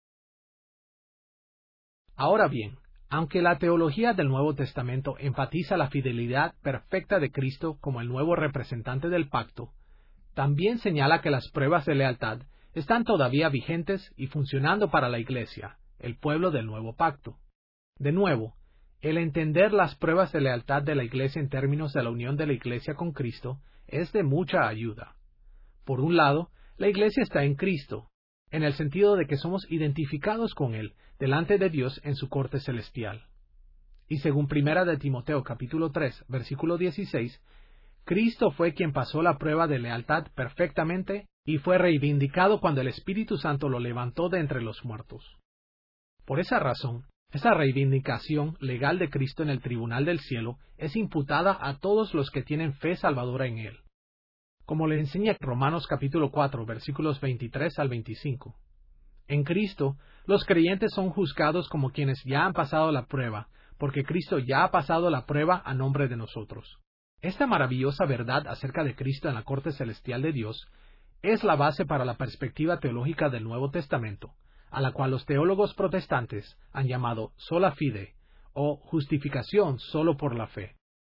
Ahora bien, aunque la teología del Nuevo Testamento enfatiza la fidelidad perfecta de Cristo como el nuevo representante del pacto, también señala que las pruebas de lealtad están todavía vigentes y funcionando para la Iglesia, el pueblo del nuevo pacto. De nuevo, el entender las pruebas de lealtad de la Iglesia en términos de la unión de la Iglesia con Cristo es de mucha ayuda. Por un lado, la Iglesia está en Cristo, en el sentido de que somos identificados con Él delante de Dios en su corte celestial. Y según Primera de Timoteo capítulo tres, versículo dieciséis, Cristo fue quien pasó la prueba de lealtad perfectamente y fue reivindicado cuando el Espíritu Santo lo levantó de entre los muertos. Por esa razón, esa reivindicación legal de Cristo en el tribunal del cielo es imputada a todos los que tienen fe salvadora en Él, como le enseña Romanos capítulo cuatro, versículos veintitrés al veinticinco. En Cristo, los creyentes son juzgados como quienes ya han pasado la prueba, porque Cristo ya ha pasado la prueba a nombre de nosotros. Esta maravillosa verdad acerca de Cristo en la corte celestial de Dios es la base para la perspectiva teológica del Nuevo Testamento, a la cual los teólogos protestantes han llamado sola fide, o justificación solo por la fe.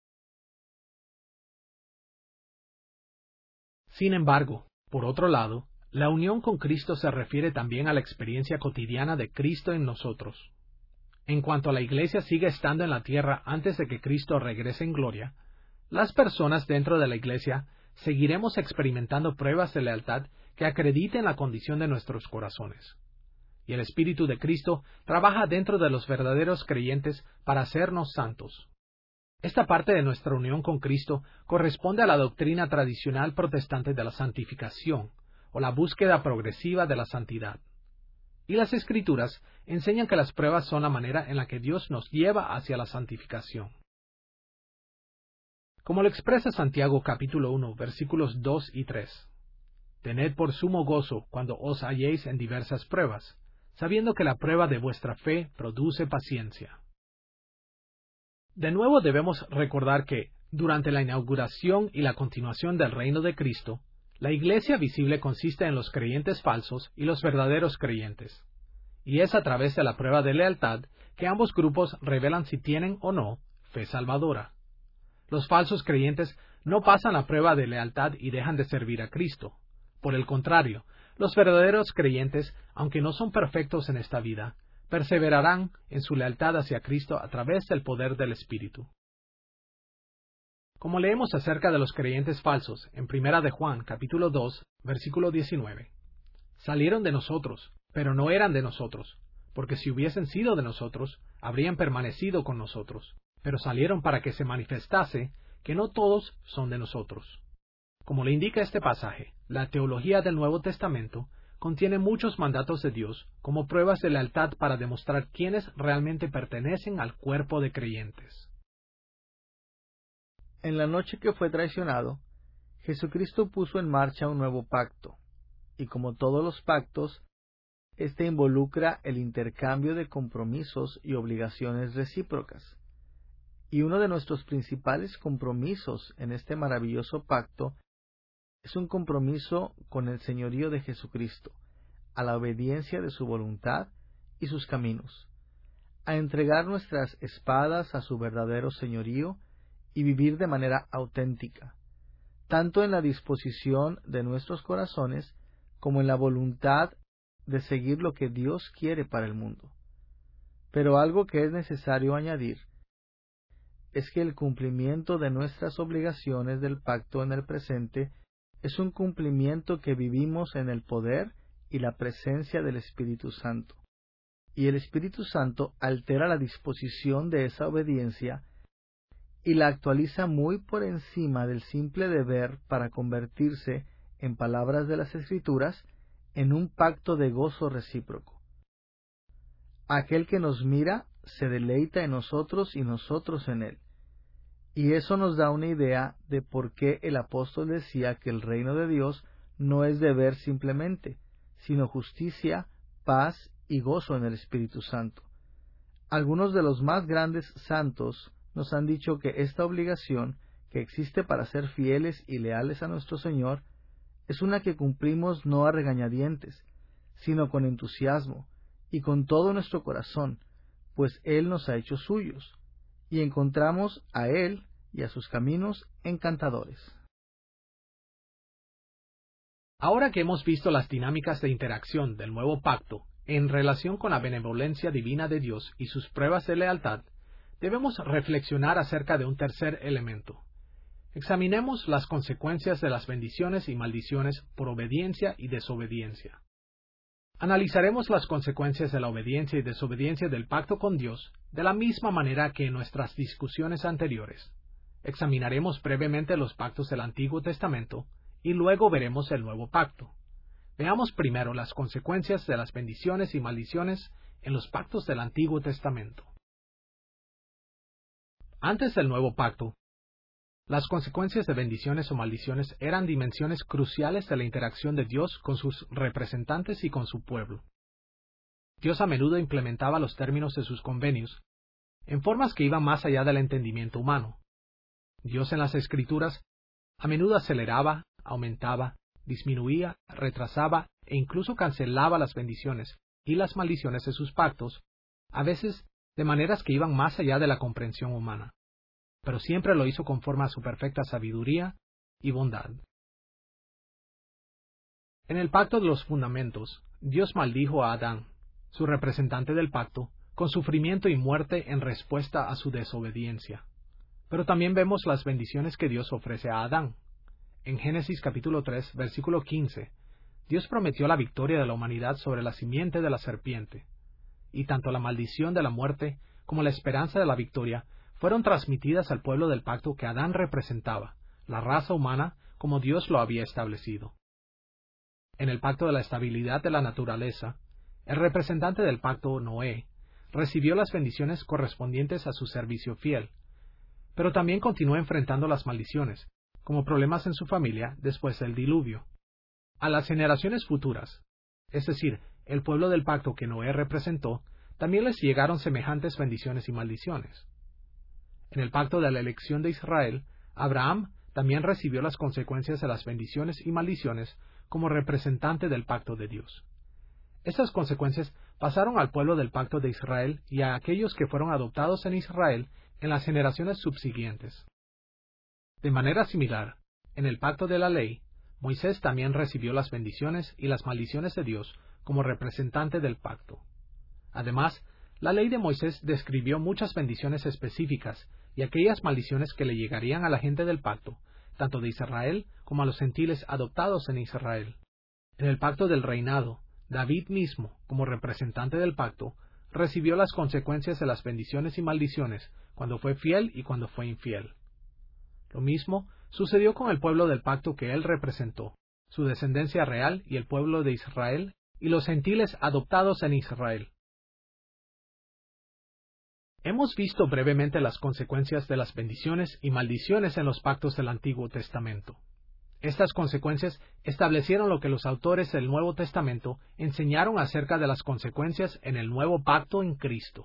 Sin embargo, por otro lado, la unión con Cristo se refiere también a la experiencia cotidiana de Cristo en nosotros. En cuanto a la Iglesia sigue estando en la tierra antes de que Cristo regrese en gloria, las personas dentro de la Iglesia seguiremos experimentando pruebas de lealtad que acrediten la condición de nuestros corazones. Y el Espíritu de Cristo trabaja dentro de los verdaderos creyentes para hacernos santos. Esta parte de nuestra unión con Cristo corresponde a la doctrina tradicional protestante de la santificación, o la búsqueda progresiva de la santidad. Y las Escrituras enseñan que las pruebas son la manera en la que Dios nos lleva hacia la santificación. Como lo expresa Santiago capítulo uno, versículos dos y tres. Tened por sumo gozo cuando os halléis en diversas pruebas, sabiendo que la prueba de vuestra fe produce paciencia. De nuevo debemos recordar que, durante la inauguración y la continuación del reino de Cristo, la Iglesia visible consiste en los creyentes falsos y los verdaderos creyentes, y es a través de la prueba de lealtad que ambos grupos revelan si tienen o no fe salvadora. Los falsos creyentes no pasan la prueba de lealtad y dejan de servir a Cristo. Por el contrario, los verdaderos creyentes, aunque no son perfectos en esta vida, perseverarán en su lealtad hacia Cristo a través del poder del Espíritu. Como leemos acerca de los creyentes falsos en Primera de Juan, capítulo dos, versículo diecinueve. Salieron de nosotros, pero no eran de nosotros, porque si hubiesen sido de nosotros, habrían permanecido con nosotros, pero salieron para que se manifestase que no todos son de nosotros. Como le indica este pasaje, la teología del Nuevo Testamento contiene muchos mandatos de Dios como pruebas de lealtad para demostrar quiénes realmente pertenecen al cuerpo de creyentes. En la noche que fue traicionado, Jesucristo puso en marcha un nuevo pacto, y como todos los pactos, este involucra el intercambio de compromisos y obligaciones recíprocas. Y uno de nuestros principales compromisos en este maravilloso pacto es un compromiso con el señorío de Jesucristo, a la obediencia de su voluntad y sus caminos, a entregar nuestras espadas a su verdadero señorío y vivir de manera auténtica, tanto en la disposición de nuestros corazones como en la voluntad de seguir lo que Dios quiere para el mundo. Pero algo que es necesario añadir es que el cumplimiento de nuestras obligaciones del pacto en el presente es un cumplimiento que vivimos en el poder y la presencia del Espíritu Santo. Y el Espíritu Santo altera la disposición de esa obediencia y la actualiza muy por encima del simple deber para convertirse, en palabras de las Escrituras, en un pacto de gozo recíproco. Aquel que nos mira se deleita en nosotros y nosotros en él. Y eso nos da una idea de por qué el apóstol decía que el reino de Dios no es de ver simplemente, sino justicia, paz y gozo en el Espíritu Santo. Algunos de los más grandes santos nos han dicho que esta obligación que existe para ser fieles y leales a nuestro Señor es una que cumplimos no a regañadientes, sino con entusiasmo y con todo nuestro corazón, pues Él nos ha hecho suyos, y encontramos a Él y a sus caminos encantadores. Ahora que hemos visto las dinámicas de interacción del nuevo pacto en relación con la benevolencia divina de Dios y sus pruebas de lealtad, debemos reflexionar acerca de un tercer elemento. Examinemos las consecuencias de las bendiciones y maldiciones por obediencia y desobediencia. Analizaremos las consecuencias de la obediencia y desobediencia del pacto con Dios de la misma manera que en nuestras discusiones anteriores. Examinaremos brevemente los pactos del Antiguo Testamento y luego veremos el Nuevo Pacto. Veamos primero las consecuencias de las bendiciones y maldiciones en los pactos del Antiguo Testamento. Antes del Nuevo Pacto, las consecuencias de bendiciones o maldiciones eran dimensiones cruciales de la interacción de Dios con sus representantes y con su pueblo. Dios a menudo implementaba los términos de sus convenios en formas que iban más allá del entendimiento humano. Dios en las Escrituras a menudo aceleraba, aumentaba, disminuía, retrasaba e incluso cancelaba las bendiciones y las maldiciones de sus pactos, a veces de maneras que iban más allá de la comprensión humana, pero siempre lo hizo conforme a su perfecta sabiduría y bondad. En el pacto de los fundamentos, Dios maldijo a Adán, su representante del pacto, con sufrimiento y muerte en respuesta a su desobediencia. Pero también vemos las bendiciones que Dios ofrece a Adán. En Génesis capítulo tres, versículo quince, Dios prometió la victoria de la humanidad sobre la simiente de la serpiente, y tanto la maldición de la muerte como la esperanza de la victoria fueron transmitidas al pueblo del pacto que Adán representaba, la raza humana, como Dios lo había establecido. En el pacto de la estabilidad de la naturaleza, el representante del pacto, Noé, recibió las bendiciones correspondientes a su servicio fiel, pero también continuó enfrentando las maldiciones, como problemas en su familia después del diluvio. A las generaciones futuras, es decir, el pueblo del pacto que Noé representó, también les llegaron semejantes bendiciones y maldiciones. En el pacto de la elección de Israel, Abraham también recibió las consecuencias de las bendiciones y maldiciones como representante del pacto de Dios. Estas consecuencias pasaron al pueblo del pacto de Israel y a aquellos que fueron adoptados en Israel en las generaciones subsiguientes. De manera similar, en el pacto de la ley, Moisés también recibió las bendiciones y las maldiciones de Dios como representante del pacto. Además, la ley de Moisés describió muchas bendiciones específicas y aquellas maldiciones que le llegarían a la gente del pacto, tanto de Israel como a los gentiles adoptados en Israel. En el pacto del reinado, David mismo, como representante del pacto, recibió las consecuencias de las bendiciones y maldiciones cuando fue fiel y cuando fue infiel. Lo mismo sucedió con el pueblo del pacto que él representó, su descendencia real y el pueblo de Israel, y los gentiles adoptados en Israel. Hemos visto brevemente las consecuencias de las bendiciones y maldiciones en los pactos del Antiguo Testamento. Estas consecuencias establecieron lo que los autores del Nuevo Testamento enseñaron acerca de las consecuencias en el Nuevo Pacto en Cristo.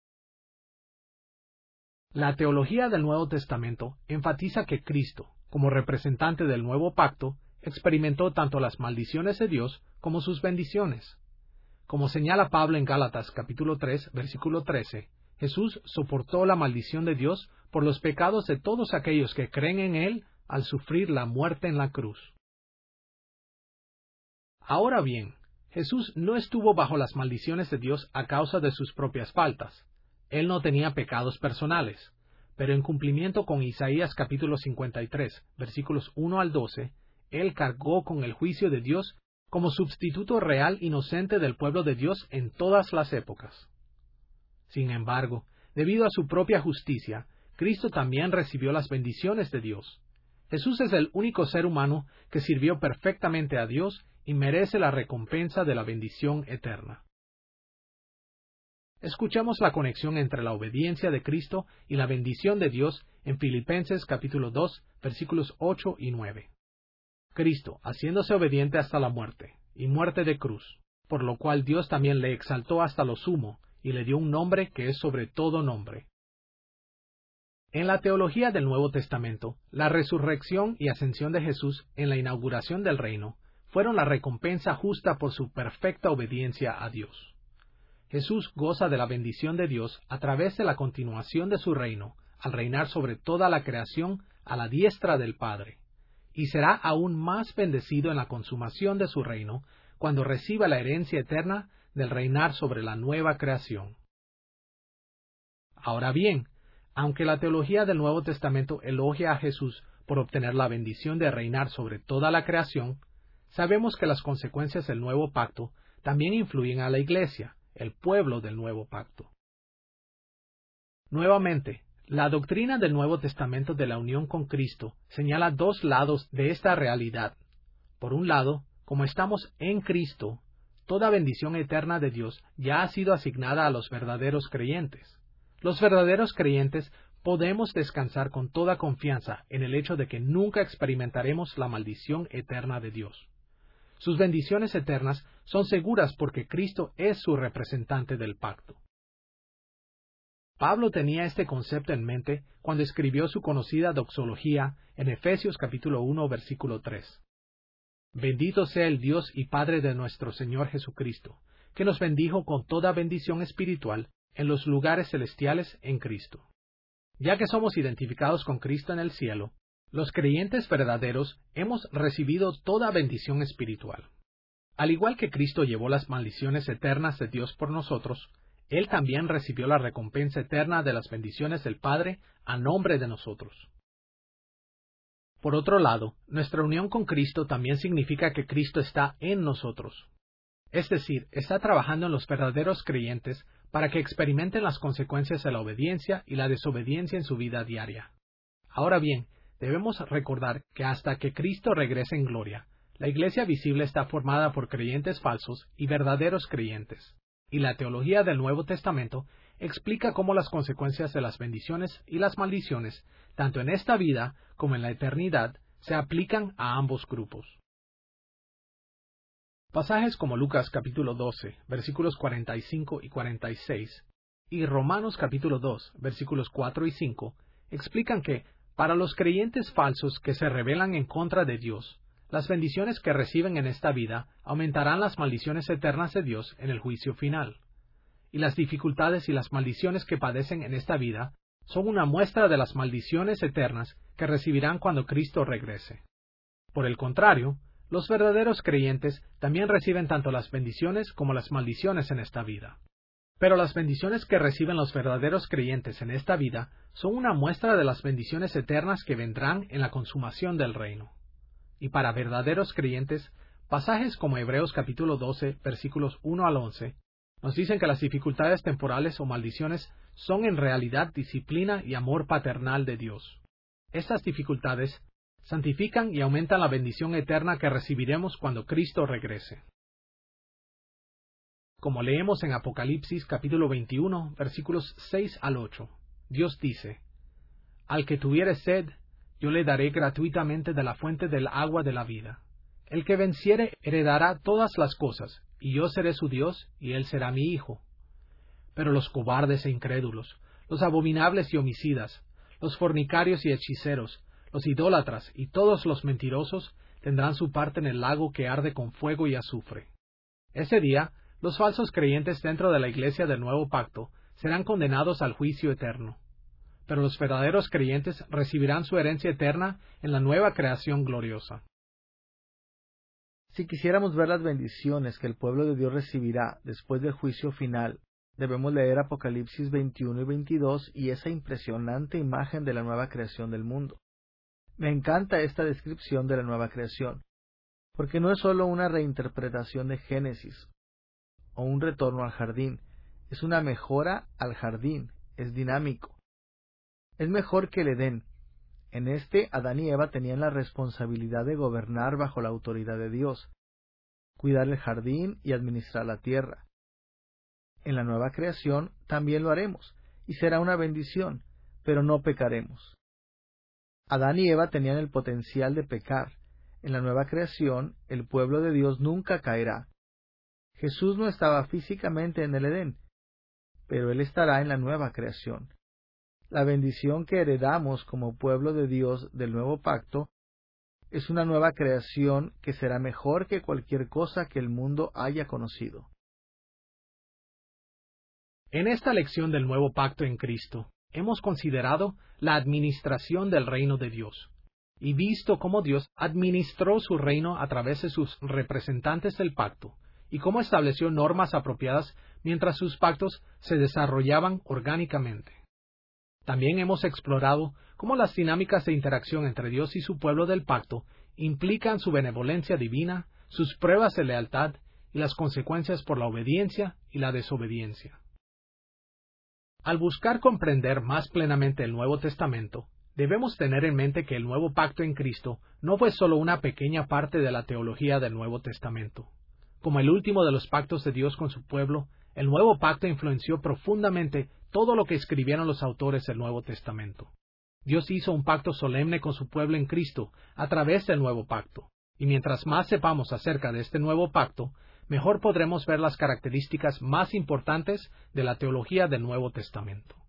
La teología del Nuevo Testamento enfatiza que Cristo, como representante del Nuevo Pacto, experimentó tanto las maldiciones de Dios como sus bendiciones. Como señala Pablo en Gálatas capítulo tres, versículo trece, Jesús soportó la maldición de Dios por los pecados de todos aquellos que creen en Él al sufrir la muerte en la cruz. Ahora bien, Jesús no estuvo bajo las maldiciones de Dios a causa de sus propias faltas. Él no tenía pecados personales, pero en cumplimiento con Isaías capítulo cincuenta y tres, versículos uno al doce, Él cargó con el juicio de Dios como sustituto real inocente del pueblo de Dios en todas las épocas. Sin embargo, debido a su propia justicia, Cristo también recibió las bendiciones de Dios. Jesús es el único ser humano que sirvió perfectamente a Dios y merece la recompensa de la bendición eterna. Escuchamos la conexión entre la obediencia de Cristo y la bendición de Dios en Filipenses capítulo dos, versículos ocho y nueve. Cristo, haciéndose obediente hasta la muerte, y muerte de cruz, por lo cual Dios también le exaltó hasta lo sumo, y le dio un nombre que es sobre todo nombre. En la teología del Nuevo Testamento, la resurrección y ascensión de Jesús en la inauguración del reino fueron la recompensa justa por su perfecta obediencia a Dios. Jesús goza de la bendición de Dios a través de la continuación de su reino, al reinar sobre toda la creación a la diestra del Padre, y será aún más bendecido en la consumación de su reino, cuando reciba la herencia eterna del reinar sobre la nueva creación. Ahora bien, aunque la teología del Nuevo Testamento elogia a Jesús por obtener la bendición de reinar sobre toda la creación, sabemos que las consecuencias del nuevo pacto también influyen a la Iglesia, el pueblo del nuevo pacto. Nuevamente, la doctrina del Nuevo Testamento de la unión con Cristo señala dos lados de esta realidad. Por un lado, como estamos en Cristo, toda bendición eterna de Dios ya ha sido asignada a los verdaderos creyentes. Los verdaderos creyentes podemos descansar con toda confianza en el hecho de que nunca experimentaremos la maldición eterna de Dios. Sus bendiciones eternas son seguras porque Cristo es su representante del pacto. Pablo tenía este concepto en mente cuando escribió su conocida doxología en Efesios capítulo uno versículo tres. Bendito sea el Dios y Padre de nuestro Señor Jesucristo, que nos bendijo con toda bendición espiritual en los lugares celestiales en Cristo. Ya que somos identificados con Cristo en el cielo, los creyentes verdaderos hemos recibido toda bendición espiritual. Al igual que Cristo llevó las maldiciones eternas de Dios por nosotros, Él también recibió la recompensa eterna de las bendiciones del Padre a nombre de nosotros. Por otro lado, nuestra unión con Cristo también significa que Cristo está en nosotros. Es decir, está trabajando en los verdaderos creyentes para que experimenten las consecuencias de la obediencia y la desobediencia en su vida diaria. Ahora bien, debemos recordar que hasta que Cristo regrese en gloria, la iglesia visible está formada por creyentes falsos y verdaderos creyentes, y la teología del Nuevo Testamento explica cómo las consecuencias de las bendiciones y las maldiciones, tanto en esta vida como en la eternidad, se aplican a ambos grupos. Pasajes como Lucas capítulo doce, versículos cuarenta y cinco y cuarenta y seis, y Romanos capítulo dos, versículos cuatro y cinco, explican que, para los creyentes falsos que se rebelan en contra de Dios, las bendiciones que reciben en esta vida aumentarán las maldiciones eternas de Dios en el juicio final. Y las dificultades y las maldiciones que padecen en esta vida son una muestra de las maldiciones eternas que recibirán cuando Cristo regrese. Por el contrario, los verdaderos creyentes también reciben tanto las bendiciones como las maldiciones en esta vida. Pero las bendiciones que reciben los verdaderos creyentes en esta vida son una muestra de las bendiciones eternas que vendrán en la consumación del reino. Y para verdaderos creyentes, pasajes como Hebreos capítulo doce, versículos uno al once, nos dicen que las dificultades temporales o maldiciones son en realidad disciplina y amor paternal de Dios. Estas dificultades santifican y aumentan la bendición eterna que recibiremos cuando Cristo regrese. Como leemos en Apocalipsis capítulo veintiuno, versículos seis al ocho, Dios dice: Al que tuviere sed, yo le daré gratuitamente de la fuente del agua de la vida. El que venciere heredará todas las cosas, y yo seré su Dios, y él será mi hijo. Pero los cobardes e incrédulos, los abominables y homicidas, los fornicarios y hechiceros, los idólatras y todos los mentirosos tendrán su parte en el lago que arde con fuego y azufre. Ese día, los falsos creyentes dentro de la iglesia del nuevo pacto serán condenados al juicio eterno. Pero los verdaderos creyentes recibirán su herencia eterna en la nueva creación gloriosa. Si quisiéramos ver las bendiciones que el pueblo de Dios recibirá después del juicio final, debemos leer Apocalipsis veintiuno y veintidós y esa impresionante imagen de la nueva creación del mundo. Me encanta esta descripción de la nueva creación, porque no es solo una reinterpretación de Génesis o un retorno al jardín, es una mejora al jardín, es dinámico. Es mejor que el Edén. En este, Adán y Eva tenían la responsabilidad de gobernar bajo la autoridad de Dios, cuidar el jardín y administrar la tierra. En la nueva creación también lo haremos, y será una bendición, pero no pecaremos. Adán y Eva tenían el potencial de pecar. En la nueva creación, el pueblo de Dios nunca caerá. Jesús no estaba físicamente en el Edén, pero Él estará en la nueva creación. La bendición que heredamos como pueblo de Dios del nuevo pacto es una nueva creación que será mejor que cualquier cosa que el mundo haya conocido. En esta lección del nuevo pacto en Cristo, hemos considerado la administración del reino de Dios, y visto cómo Dios administró su reino a través de sus representantes del pacto, y cómo estableció normas apropiadas mientras sus pactos se desarrollaban orgánicamente. También hemos explorado cómo las dinámicas de interacción entre Dios y su pueblo del pacto implican su benevolencia divina, sus pruebas de lealtad y las consecuencias por la obediencia y la desobediencia. Al buscar comprender más plenamente el Nuevo Testamento, debemos tener en mente que el nuevo pacto en Cristo no fue solo una pequeña parte de la teología del Nuevo Testamento. Como el último de los pactos de Dios con su pueblo, el nuevo pacto influenció profundamente todo lo que escribieron los autores del Nuevo Testamento. Dios hizo un pacto solemne con su pueblo en Cristo a través del nuevo pacto, y mientras más sepamos acerca de este nuevo pacto, mejor podremos ver las características más importantes de la teología del Nuevo Testamento.